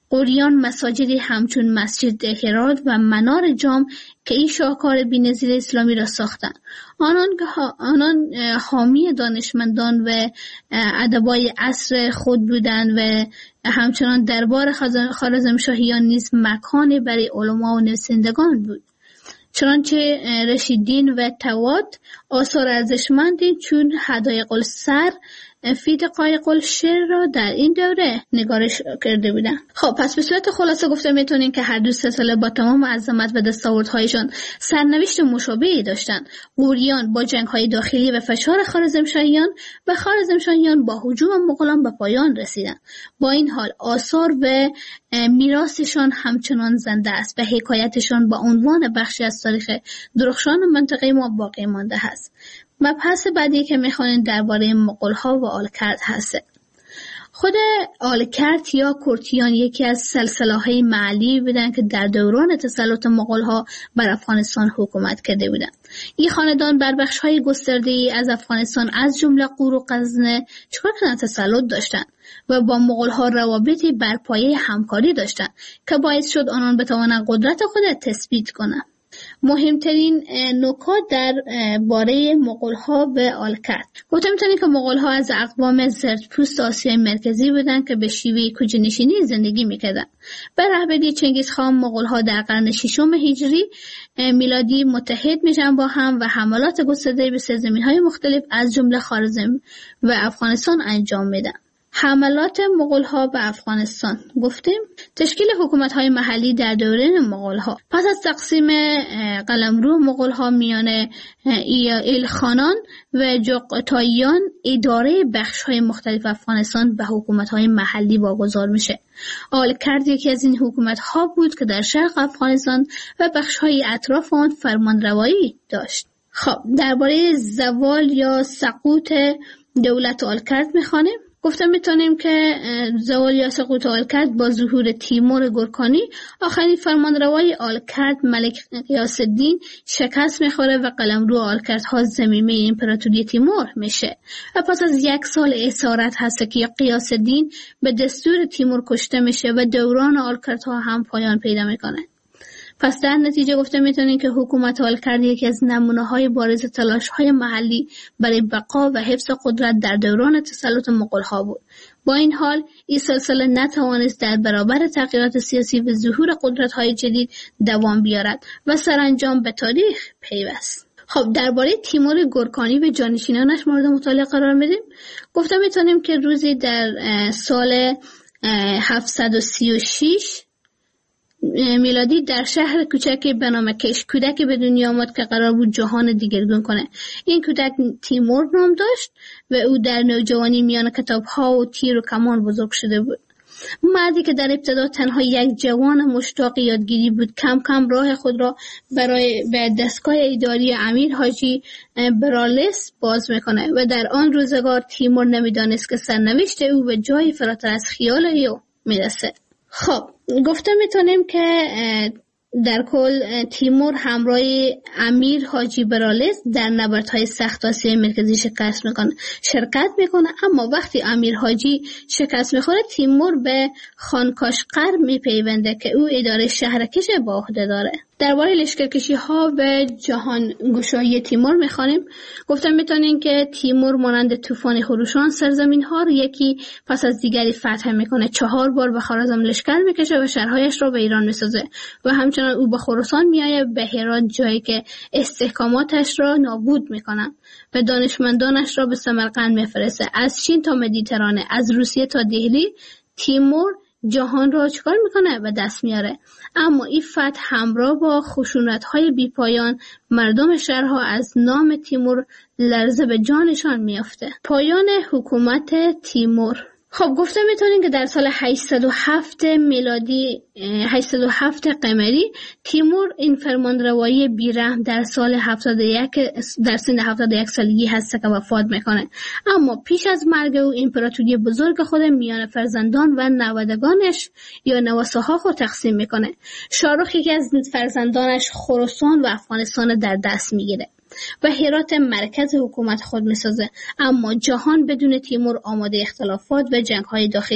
غوریان مساجدی همچون مسجد هرات و منار جام که این شاهکار بی‌نظیر اسلامی را ساختند. آنان آنان حامی دانشمندان و ادبای عصر خود بودند و همچنان دربار خوارزمشاهیان نیز مکانی برای علما و نویسندگان بود. چنانچه رشیدین و توات آثار ارزشمندی چون حدایق السر فید قایق الشعر را در این دوره نگارش کرده بودند. خب پس به صورت خلاصه گفته میتونیم که هر دو سلسله با تمام عظمت و دستاوردهایشان سرنوشت مشابهی داشتند. غوریان با جنگ‌های داخلی و فشار خوارزمشاهیان و خوارزمشاهیان با هجوم مغولان به پایان رسیدند. با این حال آثار و میراثشان همچنان زنده است و حکایتشان با عنوان بخشی از تاریخ درخشان منطقه ما باقی مانده است. مبحث بعدی که میخوانیم درباره مغول‌ها و آلکرد هست. خود آلکرد یا کرتیان یکی از سلسله‌های محلی بودند که در دوران تسلط مغول‌ها بر افغانستان حکومت کرده بودند. این خاندان بر بخش‌های گسترده‌ای از افغانستان از جمله غور و غزنه چقدر تسلط داشتند و با مغول‌ها روابطی بر پایه همکاری داشتند که باعث شد آنان بتوانند قدرت خود را تثبیت کنند. مهمترین نکات در باره مغول‌ها و آلکرد. گفته می‌تونیم که مغول‌ها از اقوام زردپوست آسیای مرکزی بودند که به شیوه کوچه‌نشینی زندگی می‌کردند. به رهبری چنگیزخان مغول‌ها در قرن ششم هجری میلادی متحد میشن با هم و حملات گسترده به سرزمین‌های مختلف از جمله خوارزم و افغانستان انجام میدن. حملات مغول‌ها به افغانستان. گفتیم تشکیل حکومت‌های محلی در دوره مغول‌ها. پس از تقسیم قلمرو مغول‌ها میان ایلخانان و جغتاییان اداره بخش‌های مختلف افغانستان به حکومت‌های محلی واگذار میشه. آلکرد یکی از این حکومت‌ها بود که در شرق افغانستان و بخش‌های اطراف آن فرمانروایی داشت. خب درباره زوال یا سقوط دولت آلکرد می‌خوانیم. گفتم میتونیم که زوال یا سقوط آلکرد با ظهور تیمور گورکانی آخرین فرمانروای آلکرد ملک غیاث الدین شکست میخوره و قلمرو آلکردها ضمیمه امپراتوری تیمور میشه و پس از یک سال اسارت هست که غیاث الدین به دستور تیمور کشته میشه و دوران آلکردها هم پایان پیدا میکنه. پس در نتیجه گفته میتونیم که حکومت آلکرد یکی از نمونه‌های بارز تلاش‌های محلی برای بقا و حفظ قدرت در دوران تسلط مغول‌ها بود. با این حال این سلسله نتوانست در برابر تغییرات سیاسی و ظهور قدرت‌های جدید دوام بیارد و سرانجام به تاریخ پیوست. خب درباره تیمور گورکانی و جانشینانش مورد مطالعه قرار میدیم. گفته میتونیم که روزی در سال هفتصد و سی و شش میلادی در شهر کوچکی به نام کش کودکی به دنیا آمد که قرار بود جهان دیگرگون کنه. این کودک تیمور نام داشت و او در نوجوانی میان کتاب‌ها و تیر و کمان بزرگ شده بود. مردی که در ابتدا تنها یک جوان مشتاق یادگیری بود کم کم راه خود را برای به دستگاه اداری امیر حاجی برالس باز میکنه و در آن روزگار تیمور نمیدانست که سرنوشت او به جای فراتر از خیال او میرسه. خب گفته میتونیم که در کل تیمور همراه امیر حاجی برالس در نبردهای سخت آسیای مرکزی شکست میکنه شرکت میکنه اما وقتی امیر حاجی شکست میخوره تیمور به خانکاشقر میپیونده که او اداره شهرکش با عهده داره. درباره لشکرکشی ها و جهان گشایی تیمور میخوانیم. گفتم میتونیم که تیمور مانند طوفان خروشان سرزمین ها رو یکی پس از دیگری فتح میکنه. چهار بار به خوارزم لشکر میکشه و شهرهایش رو به ایران میسازه و همچنان او به خراسان میایه به هرات جایی که استحکاماتش را نابود میکنن و دانشمندانش را به سمرقند میفرسته. از چین تا مدیترانه، از روسیه تا دهلی تیمور جهان را چکار میکنه و دست میاره. اما این فتح همراه با خشونت‌های بیپایان مردم شهرها از نام تیمور لرزه به جانشان میافته. پایان حکومت تیمور. خب گفته میتونیم که در سال هشتصد و هفت میلادی هشتصد و هفت قمری تیمور این فرمانروایی بیرحم در سال هفتاد و یک در سن هفتاد و یک سالگی هست که وفات میکنه. اما پیش از مرگ او امپراتوری بزرگ خود میان فرزندان و نوادگانش یا نواساها خود تقسیم میکنه. شاهرخ یکی از فرزندانش خراسان و افغانستان در دست میگیره و هرات مرکز حکومت خود میسازه. اما جهان بدون تیمور آماده اختلافات و جنگ‌های داخلی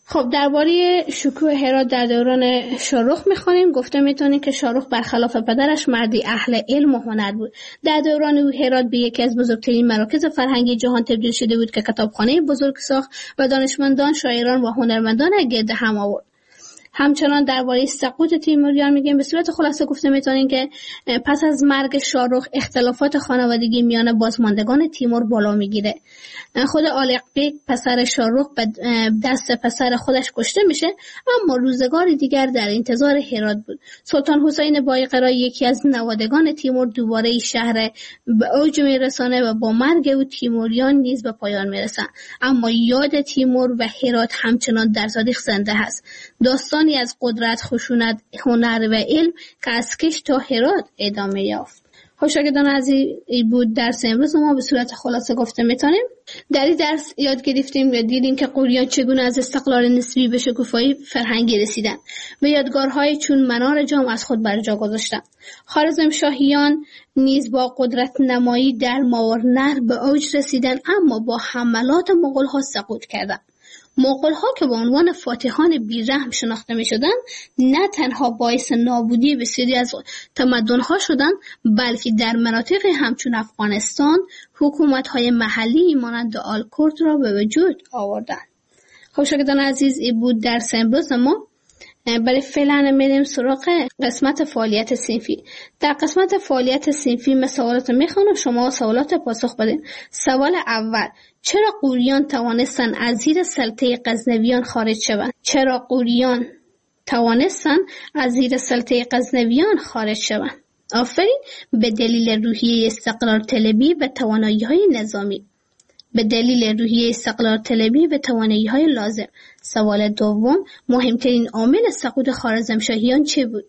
خب درباره شکوه هرات در دوران شاهرخ میخوانیم. گفته میتونیم که شاهرخ برخلاف پدرش مردی اهل علم و هنر بود. در دوران او هرات به یکی از بزرگترین مراکز فرهنگی جهان تبدیل شده بود که کتابخانه بزرگ ساخت و دانشمندان، شاعران و هنرمندان گرد هم آورد. همچنان درباره سقوط تیموریان میگیم. به صورت خلاصه گفته میتونیم که پس از مرگ شاهرخ اختلافات خانوادگی میان بازماندگان تیمور بالا میگیره. خود آلق بیگ پسر شاهرخ به دست پسر خودش کشته میشه، اما روزگار دیگر در انتظار هرات بود. سلطان حسین بایقرا یکی از نوادگان تیمور دوباره شهر به اوج میرسانه و با مرگ او تیموریان نیز به پایان میرسن، اما یاد تیمور و هرات همچنان در تاریخ زنده هست. داستانی از قدرت، خشونت، هنر و علم که از کش تا هرات ادامه یافت. شاگردان عزیز، بود درس امروز ما به صورت خلاصه گفته میتونیم. در این درس یاد گرفتیم و دیدیم که قوریان چگونه از استقلال نسبی به شکوفایی فرهنگی رسیدن و یادگارهای چون منار جام از خود بر جا گذاشتن. خوارزمشاهیان نیز با قدرت نمایی در ماورنهر به اوج رسیدن، اما با حملات مغول‌ها سقوط کردند. مغول‌ها که به عنوان فاتحان بی‌رحم شناخته می‌شدند، نه تنها باعث نابودی بسیاری از تمدن‌ها شدند، بلکه در مناطق همچون افغانستان حکومت‌های محلی مانند آلکورد را به وجود آوردند. خب شاگردان عزیز، این بود درس امروز ما. برای فعلا میریم سراغ قسمت فعالیت صنفی. در قسمت فعالیت صنفی من سوالات میخوانم، شما سوالات پاسخ بدین. سوال اول: چرا قوریان توانستند از زیر سلطه غزنویان خارج شوند؟ چرا قوریان توانستند از زیر سلطه غزنویان خارج شوند؟ آفرین. به دلیل روحیه استقلال طلبی و توانایی‌های نظامی. به دلیل روحیه استقلال طلبی و توانایی‌های لازم. سوال دوم: مهمترین عامل سقوط خوارزمشاهیان چه بود؟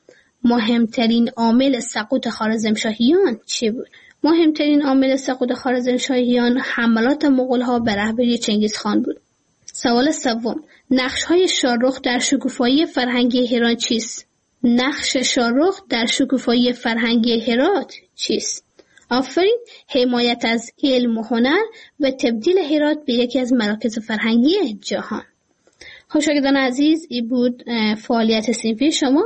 مهمترین عامل سقوط خوارزمشاهیان چه بود؟ مهمترین عامل سقوط خوارزمشاهیان حملات مغول‌ها به رهبری چنگیزخان بود. سوال سوم: نقش‌های شاهرخ در شکوفایی فرهنگی هرات چیست؟ نقش شاهرخ در شکوفایی فرهنگی هرات چیست؟ آفرین. حمایت از علم و هنر و تبدیل هرات به یکی از مراکز فرهنگی جهان. شاگردان عزیز، این بود فعالیت صنفی شما.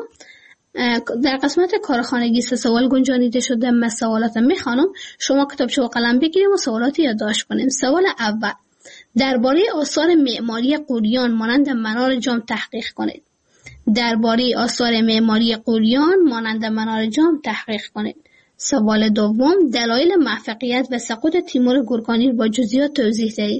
در قسمت کارخانگی سه سوال گنجانیده شده. من سوالات میخوانم، شما کتابچه و قلم بگیریم و سوالات یادداشت کنیم. سوال اول: درباره آثار معماری قوریان مانند منار جام تحقیق کنید. درباره آثار معماری قوریان مانند منار جام تحقیق کنید. سوال دوم: دلایل موفقیت و سقوط تیمور گورکانی با جزئیات توضیح دهید.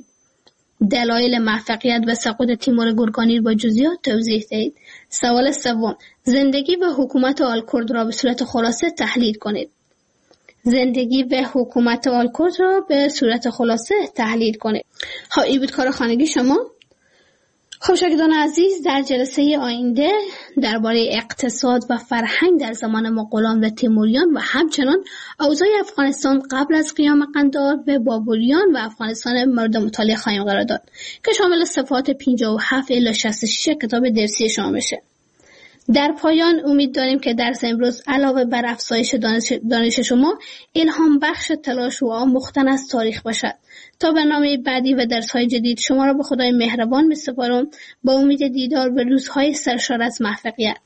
دلایل موفقیت و سقوط تیمور گورکانی با جزئیات توضیح دهید. سوال سوم: زندگی و حکومت آلکورد را به صورت خلاصه تحلیل کنید. زندگی و حکومت آلکورد را به صورت خلاصه تحلیل کنید. ها این بود کار خانگی شما. خب شاگردان عزیز، در جلسه آینده درباره اقتصاد و فرهنگ در زمان مغولان و تیموریان و همچنان اوضاع افغانستان قبل از قیام قندهار و بابلیان و افغانستان مورد مطالعه خواهیم قرار داد که شامل صفحات پنجاه و هفت الی شصت و شش کتاب درسی شما میشه. در پایان امید داریم که درس امروز علاوه بر افزایش دانش, دانش شما الهام بخش تلاش و آموختن از تاریخ باشد. تا برنامه بعدی و درس‌های جدید شما را به خدای مهربان می‌سپارم با امید دیدار و روزهای سرشار از موفقیت.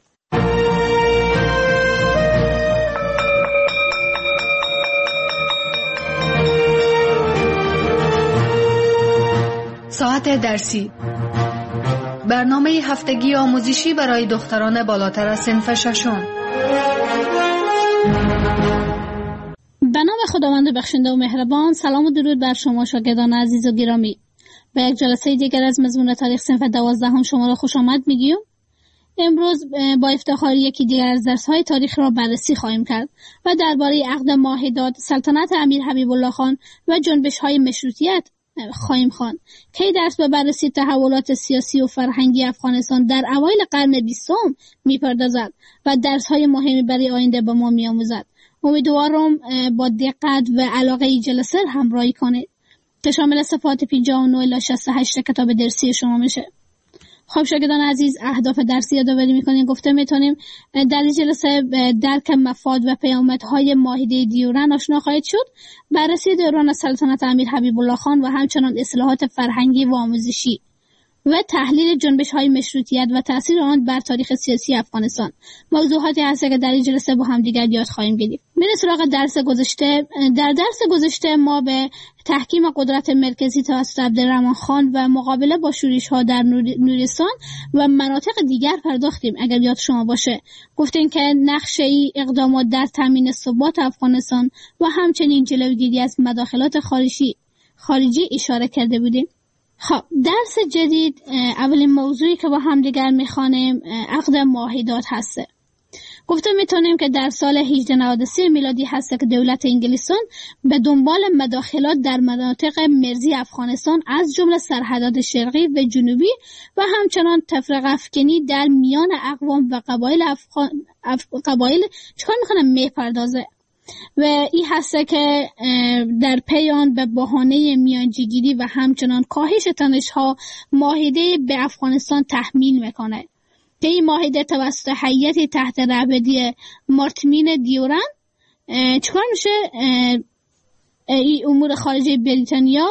ساعت درسی، برنامه هفتگی آموزشی برای دختران بالاتر از صنف ششم. به نام خداوند بخشنده و مهربان. سلام و درود بر شما شاگردان عزیز و گرامی. به یک جلسه دیگر از مضمون تاریخ صنف دوازدهم شما را خوش آمد میگیم. امروز با افتخار یکی دیگر از درس‌های تاریخ را بررسی خواهیم کرد و درباره عقد ماهداد، سلطنت امیر حبیب الله خان و جنبش‌های مشروطیت خواهیم خواند که این درس به بررسی تحولات سیاسی و فرهنگی افغانستان در اوایل قرن بیستم میپردازد و درس‌های مهمی برای آینده به ما میآموزد. امیدوارم با دقت و علاقه ای جلسه همراهی کنید که شامل صفحات پنجاه و نه الی شصت و هشت کتاب درسی شما میشه. خب شاگردان عزیز، اهداف درسی یادآوری میکنیم. گفته میتونیم در این جلسه درک مفاد و پیامدهای معاهده دیورن آشنا خواهید شد، بررسی دوران سلطنت امیر حبیب الله خان و همچنان اصلاحات فرهنگی و آموزشی و تحلیل جنبش‌های مشروطیت و تأثیر آن بر تاریخ سیاسی افغانستان. موضوعاتی هست که در این جلسه با هم دیگر یاد خواهیم گرفت. میریم سراغ درس گذشته. در درس گذشته ما به تحکیم قدرت مرکزی توسط عبدالرحمن خان و مقابله با شورش‌ها در نورستان و مناطق دیگر پرداختیم. اگر یاد شما باشه گفتیم که نقشه اقدامات در تامین ثبات افغانستان و همچنین جلوگیری از مداخلات خارجی خارجی اشاره کرده بودیم. خب درس جدید اولین موضوعی که با هم دیگر میخوانیم عقد معاهدات هسته. گفته میتونیم که در سال هجده نود و سه میلادی هسته که دولت انگلستان به دنبال مداخلات در مناطق مرزی افغانستان از جمله سرحدات شرقی و جنوبی و همچنان تفرقه افکنی در میان اقوام و قبایل افغان اف... قبایل چکار میکنه میپردازه و این هسته که در پیان به بهانه میانجیگیری و همچنان کاهش تنش‌ها معاهده به افغانستان تحمیل میکنه که این معاهده توسط هیئت تحت رهبری مارتین دیوران چکار میشه این امور خارجه بریتانیا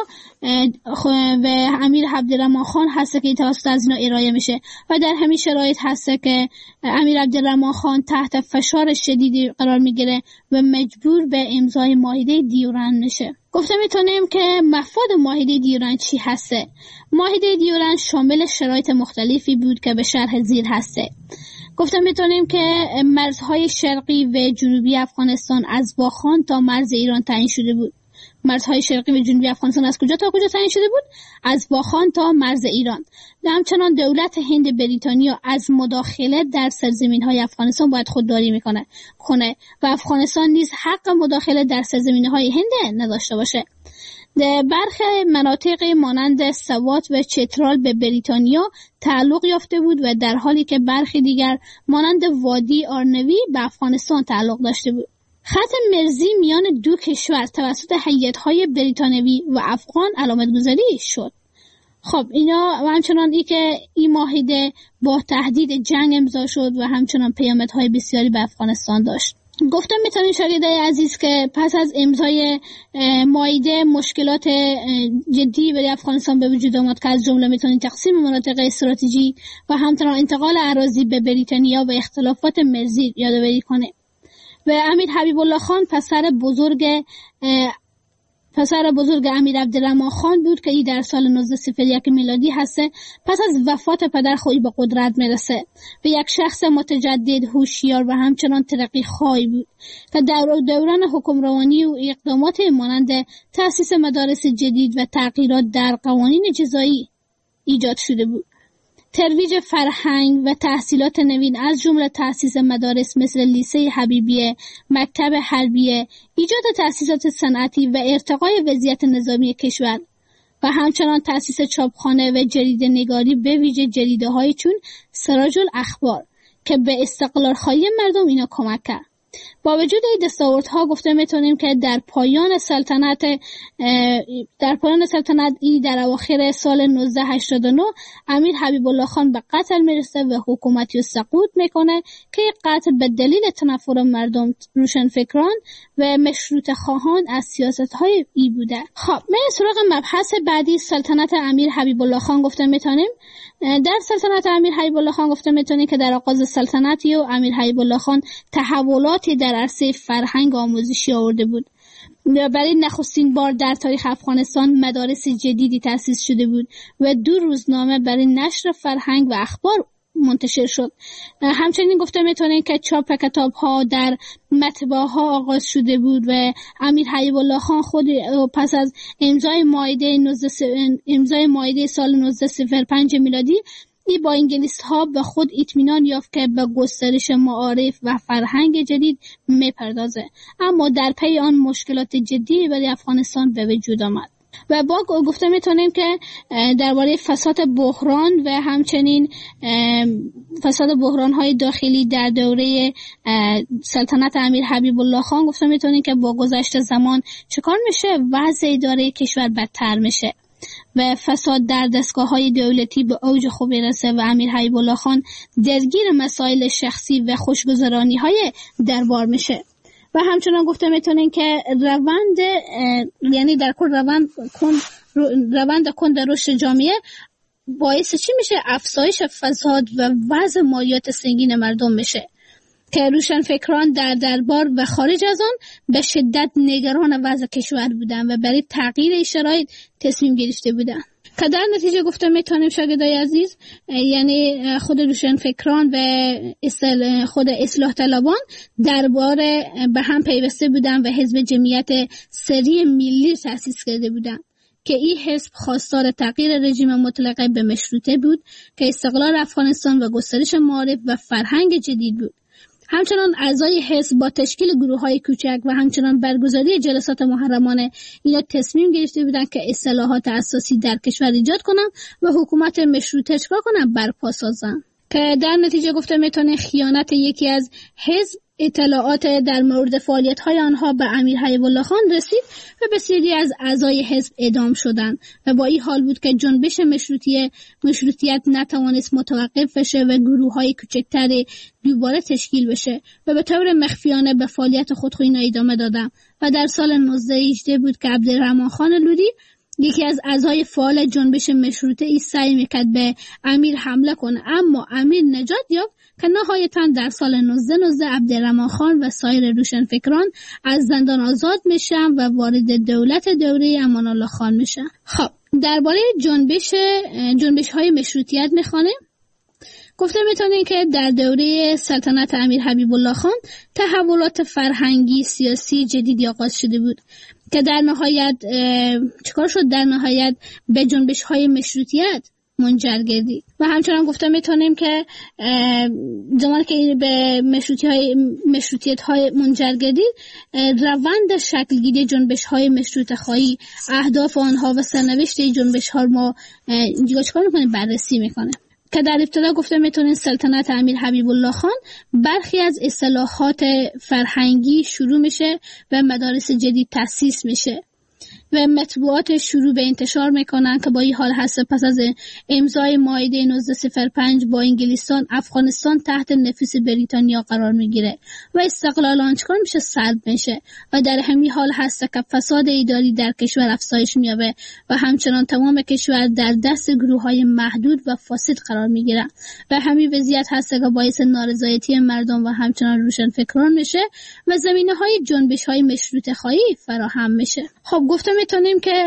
و امیر عبدالرحمن خان هست که توسط از اینا ارائه میشه و در همین شرایط هست که امیر عبدالرحمن خان تحت فشار شدیدی قرار میگیره و مجبور به امضای معاهده دیوران میشه. گفته میتونیم که مفاد معاهده دیوران چی هسته؟ معاهده دیوران شامل شرایط مختلفی بود که به شرح زیر هسته. گفته میتونیم که مرزهای شرقی و جنوبی افغانستان از واخان تا مرز ایران تعیین شده بود. مرزهای شرقی و جنوبی افغانستان از کجا تا کجا تعیین شده بود؟ از واخان تا مرز ایران. همچنان دولت هند بریتانیا از مداخله در سرزمین‌های افغانستان باید خودداری میکنه کنه و افغانستان نیز حق مداخله در سرزمین‌های هند نداشته باشه. برخی مناطق مانند سوات و چترال به بریتانیا تعلق یافته بود و در حالی که برخی دیگر مانند وادی آرنوی به افغانستان تعلق داشته بود. خط مرزی میان دو کشور توسط هیئت‌های بریتانوی و افغان علامت گذاری شد. خب اینا و همچنان ای که این معاهده با تهدید جنگ امضا شد و همچنان پیامدهای بسیاری به افغانستان داشت. گفتم میتونیم شاگردای عزیز که پس از امضای معاهده مشکلات جدی برای افغانستان به وجود آمد که از جمله میتونیم تقسیم مناطق استراتژی و همچنان انتقال اراضی به بریتانیا و اختلافات مرزی یادآوری کنه. و امیر حبیب الله خان پسر بزرگ پسر بزرگ امیر عبدالرحمن خان بود که ای در سال نوزده صفر یک میلادی هسته پس از وفات پدر خودی به قدرت میرسه و یک شخص متجدد، هوشیار و همچنان ترقی خواهی بود که در دوران حکمرانی و اقدامات مانند تأسیس مدارس جدید و تغییرات در قوانین جزایی ایجاد شده بود. ترویج فرهنگ و تحصیلات نوین از جمله تأسیس مدارس مثل لیسه حبیبیه، مکتب حربیه، ایجاد تأسیسات صنعتی و ارتقای وضعیت نظامی کشور و همچنان تأسیس چاپخانه و جریده نگاری به ویژه جریده های چون سراج الاخبار که به استقلال خواهی مردم اینا کمک کرد. با وجود این دستاوردها گفته میتونیم که در پایان سلطنت در پایان سلطنت ای در اواخر سال نوزده هشتاد و نه امیر حبیب الله خان به قتل میرسه و حکومتی رو سقوط میکنه که قتل به دلیل تنفر مردم روشنفکران و مشروط خواهان از سیاست های ای بوده. خب من سراغ مبحث بعدی سلطنت امیر حبیب الله خان گفته میتونیم در سلطنت امیر حبیب الله خان گفته میتونیم که در آغاز سلطنتی و امیر حبیب الله خان تحولاتی در عرصه فرهنگ آموزشی آورده بود. برای نخستین بار در تاریخ افغانستان مدارس جدیدی تأسیس شده بود و دو روزنامه برای نشر فرهنگ و اخبار منتشر شد. همچنین گفته میتونیم که چاپ کتاب ها در مطبعه ها آغاز شده بود و امیر حبیب الله خان خود پس از امضای معاهده امضای معاهده سال نوزده صفر پنج میلادی ای با انگلیس ها به خود اطمینان یافت که به گسترش معارف و فرهنگ جدید میپردازه، اما در پی آن مشکلات جدی برای افغانستان به وجود آمد. و با گفته میتونیم که درباره فساد بحران و همچنین فساد بحران های داخلی در دوره سلطنت امیر حبیب الله خان گفته میتونیم که با گذشت زمان چکار میشه؟ وضع اداره کشور بدتر میشه و فساد در دستگاه‌های دولتی به اوج خود میرسه و امیر حبیب الله خان درگیر مسائل شخصی و خوشگذرانی‌های دربار میشه. و همچنان گفته میتونین که روند یعنی در کل روند کند روند کند رشد جامعه باعث چی میشه؟ افزایش فساد و وضع مالیات سنگین مردم میشه که روشنفکران در دربار و خارج از آن به شدت نگران وضع کشور بودن و برای تغییر شرایط تصمیم گرفته بودن که در نتیجه گفته میتونیم شاگردای عزیز، یعنی خود روشنفکران و خود اصلاح طلبان دربار به هم پیوسته بودن و حزب جمعیت سری ملی تأسیس کرده بودن که این حزب خواستار تغییر رژیم مطلقه به مشروطه بود که استقلال افغانستان و گسترش معارف و فرهنگ جدید بود. همچنان اعضای حزب با تشکیل گروه‌های کوچک و همچنان برگزاری جلسات محرمانه اینا تصمیم گرفته بودند که اصلاحات اساسی در کشور ایجاد کنند و حکومت مشروطه چکار کنند؟ برپا سازند، که در نتیجه گفته میتونه خیانت یکی از حزب اطلاعات در مورد فعالیت‌های آنها به امیر حبیب الله خان رسید و بسیاری از اعضای حزب اعدام شدند و با این حال بود که جنبش مشروطیه مشروطیت نتوانست متوقف بشه و گروه‌های کوچکتری دوباره تشکیل بشه و به طور مخفیانه به فعالیت خود اینا ادامه دادن و در سال نوزده هجده بود که عبدالرحمن خان لودی یکی از اعضای فعال جنبش مشروطه ای سعی میکرد به امیر حمله کنه، اما امیر نجات یافت که نهایتاً در سال نوزده نوزده عبدالرحمن خان و سایر روشنفکران از زندان آزاد میشن و وارد دولت دوره امان الله خان میشن. خب درباره جنبش جنبش های مشروطیت میخوانیم. گفته میتونیم که در دوره سلطنت امیر حبیب الله خان تحولات فرهنگی سیاسی جدیدی آغاز شده بود که در نهایت چیکار شد؟ در نهایت به جنبش های مشروطیت منجر گردید و همچنان گفته میتونیم که زمانی که به مشروطیت های منجر گردید، روند شکلگیری جنبش های مشروطه خواهی، اهداف آنها و سرنوشت جنبش ها ما اینجا چیکار میکنیم؟ بررسی میکنه که در ابتدا گفته میتونیم سلطنت امیر حبیب الله خان برخی از اصلاحات فرهنگی شروع میشه و مدارس جدید تأسیس میشه و مطبوعات شروع به انتشار میکنن که با این حال هست پس از امضای معاهده نوزده صفر پنج با انگلستان، افغانستان تحت نفوذ بریتانیا قرار میگیره و استقلال آن چکار میشه؟ سلب میشه و در همین حال هست که فساد اداری در کشور افزایش میابه و همچنان تمام کشور در دست گروه های محدود و فاسد قرار میگیره و همین وضعیت هست که باعث نارضایتی مردم و همچنان روشنفکران میشه و زمینه های جنبش های مشروطه خواهی فراهم میشه. خب گفتم میتونیم که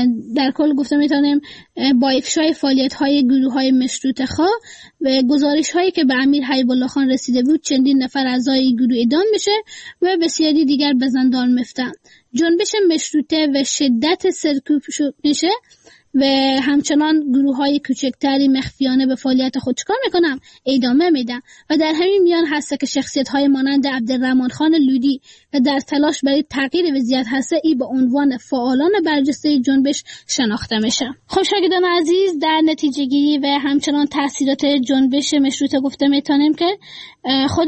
در کل گفته میتونیم با افشای فعالیت های گروه های مشروطه خواه و گزارش هایی که به امیر حبیب الله خان رسیده بود، چندین نفر اعضای گروه اعدام میشه و بسیاری دیگر به زندان میفتن. جنبش مشروطه و شدت سرکوب میشه و همچنان گروه های کوچکتری مخفیانه به فعالیت خود چکار میکنن؟ ادامه میدن و در همین میان هست که شخصیت های مانند عبدالرحمن خان لودی و در تلاش برای تغییر وضعیت هست ای به عنوان فعالان برجسته جنبش شناخته میشه. خب شاگردان عزیز، در نتیجه گیری و همچنان تاثیرات جنبش مشروطه گفته میتونیم که خود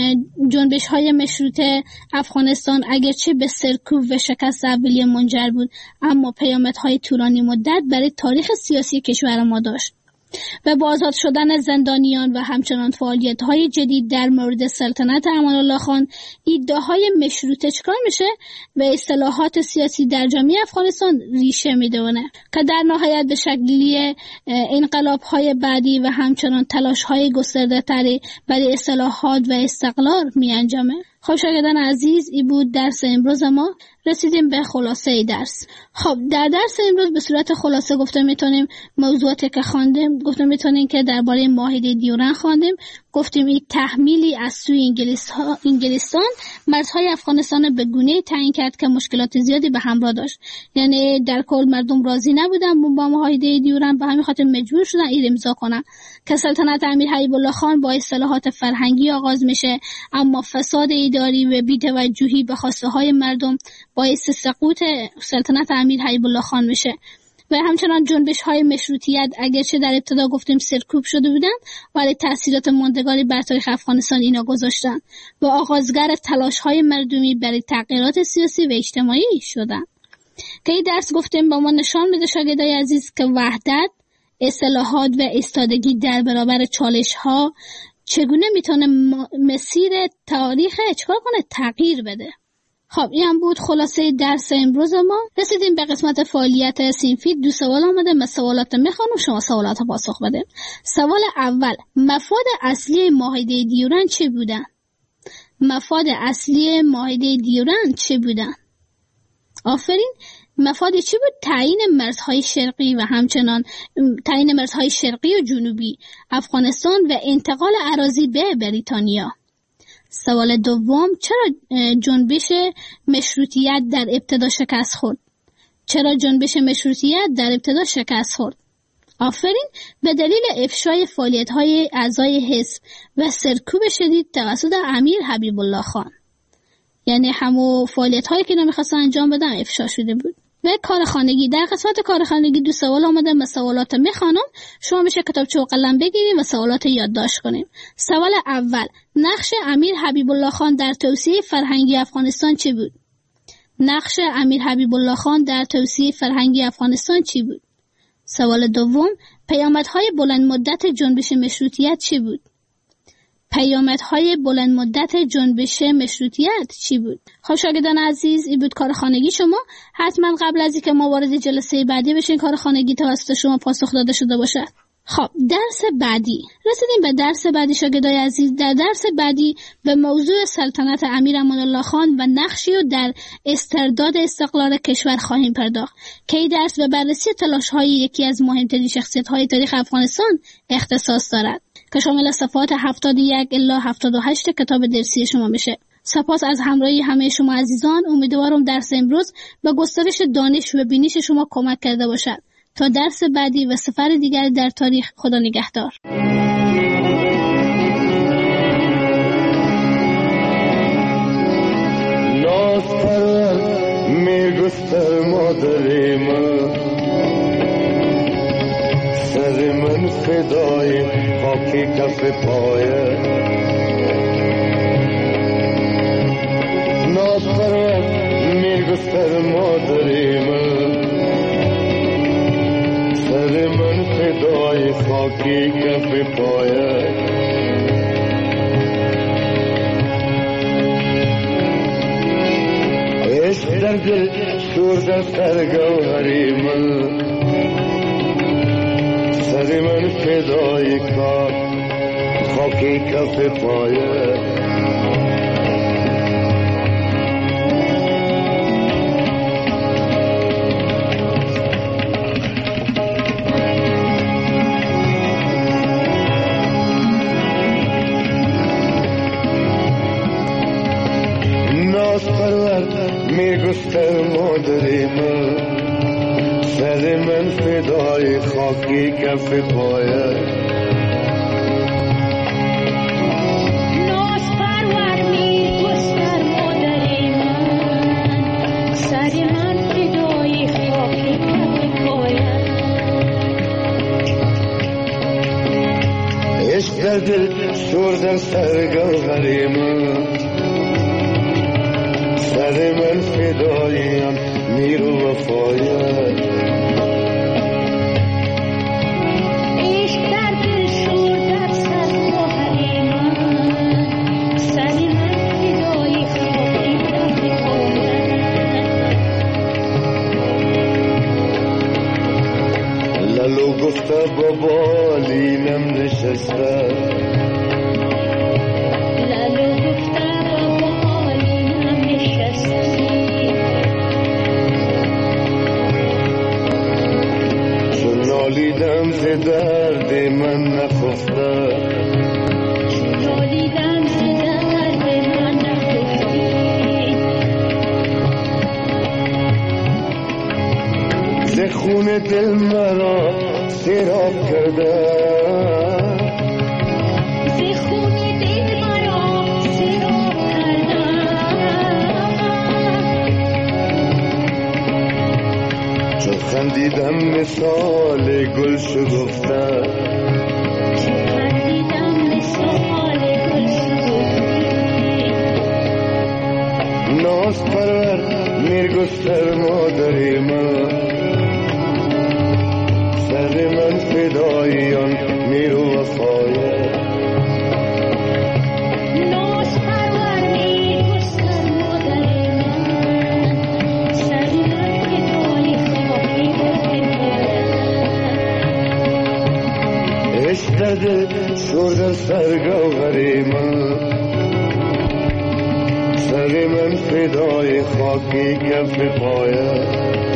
جنبش های مشروطه افغانستان اگرچه به سرکوب و شکست اولیه منجر بود، اما پیامدهای طولانی مدت برای تاریخ سیاسی کشور ما داشت و با آزاد شدن زندانیان و همچنان فعالیت‌های جدید در مورد سلطنت امان الله خان، ایده‌های مشروطه چکار میشه و اصلاحات سیاسی در جامعه افغانستان ریشه میدونه که در نهایت به شکلی انقلاب‌های بعدی و همچنان تلاش‌های گسترده‌تری برای اصلاحات و استقلال می‌انجامه. خب شاگردان عزیز، این بود درس امروز ما. رسیدیم به خلاصه درس. خب در درس امروز به صورت خلاصه گفته میتونیم موضوعاتی که خواندیم، گفته میتونیم که درباره معاهده دیورن خواندیم، گفتیم این تحمیلی از سوی انگلیس ها، انگلستان مرزهای افغانستان به گونه‌ای تعیین کرد که مشکلات زیادی به همراه داشت. یعنی در کل مردم راضی نبودن با معاهده دیورن، به همین خاطر مجبور شدن این امضا کنن که سلطنت امیر حبیب الله خان با اصلاحات فرهنگی آغاز میشه، اما فساد اداری و بی‌توجهی به خواسته های مردم باعث سقوط سلطنت امیر حبیب الله خان میشه و همچنان جنبش های مشروطیت اگرچه در ابتدا گفتیم سرکوب شده بودن، ولی تاثیرات ماندگاری بر تاریخ افغانستان اینا گذاشتن و آغازگر تلاش های مردمی برای تغییرات سیاسی و اجتماعی شدن. که این درس گفتیم با ما نشان میده شاگردای عزیز که وحدت، اصلاحات و ایستادگی در برابر چالش ها چگونه میتونه مسیر تاریخ چکار کنه؟ تغییر بده. خب این بود خلاصه درس امروز ما. رسیدیم به قسمت فعالیت صنفی. دو سوال آمده، من سوالات میخوانم، شما سوالات پاسخ بده. سوال اول، مفاد اصلی معاهده دیورند چه بودن؟ مفاد اصلی معاهده دیورند چه بودن؟ آفرین. مفاد چی بود؟ تعیین مرزهای شرقی و همچنان تعیین مرزهای شرقی و جنوبی افغانستان و انتقال اراضی به بریتانیا. سوال دوم، چرا جنبش مشروطیت در ابتدا شکست خورد؟ چرا جنبش مشروطیت در ابتدا شکست خورد؟ آفرین. به دلیل افشای فعالیت‌های اعضای حزب و سرکوب شدید توسط امیر حبیب الله خان. یعنی همون فعالیت‌هایی که نمی‌خواستن انجام بدن افشا شده بود. و کار خانگی، در قسمت کار خانگی دو سوال آمده، من سوالات میخوانم، شما میشه کتابچه و قلم بگیریم و سوالات یادداشت کنیم. سوال اول، نقش امیر حبیب الله خان در توسعه فرهنگی افغانستان چی بود؟ نقش امیر حبیب الله خان در توسعه فرهنگی افغانستان چی بود؟ سوال دوم، پیامدهای بلند مدت جنبش مشروطیت چی بود؟ پیامدهای بلند مدت جنبش مشروطیت چی بود؟ خب شاگردان عزیز، این بود کار خانگی شما. حتما قبل از اینکه ما وارد جلسه بعدی بشین کار خانگی توسط شما پاسخ داده شده باشد. خب درس بعدی، رسیدیم به درس بعدی شاگردای عزیز. در درس بعدی به موضوع سلطنت امیر امان الله خان و نقشی و در استرداد استقلال کشور خواهیم پرداخت که این درس به بررسی تلاش‌های یکی از مهمترین شخصیت‌های تاریخ افغانستان اختصاص دارد که شامل صفحات هفتاد و یک الی هفتاد و هشت کتاب درسی شما میشه. سپاس از همراهی همه شما عزیزان. امیدوارم درس امروز به گسترش دانش و بینش شما کمک کرده باشد. تا درس بعدی و سفر دیگر در تاریخ، خدا نگهدار. ناز پرور میگستر مادر من، سر من فدای خاکی کف پایه. ناز پرور میگستر مادر من، سر من فدای خاکی کف پایه. عشق در دل شور در سرگوهری من، سر من فدای کار خاکی کف پایه. میگستر مادر من، سر من فدای خاکی کف پایه. ناز پرور میگستر مادر من، سر من فدای خاکی کف پایه. عشق در دل شور در سرگوهر من، سر من فدایم میر و وفایت. عشق در دل شور در سرگوهر من، سر من فدای خاکی کف پایت. لالو گفته با بالینم نشسته، نالیدم ز درد من نخفته، نالیدم ز درد من نخفته. ز خون دل مرا سیراب کرده، ز خون دل مرا سیراب کرده. چون خندیدم مثال گل شکفته، چون خندیدم مثال گل شکفته. ناز پرور میرگستر مادر من، سر من فدایان میر و وفایه. ناز پرور میرگستر مادر من، در گوهر من، سر من فدای خاکی کف پایت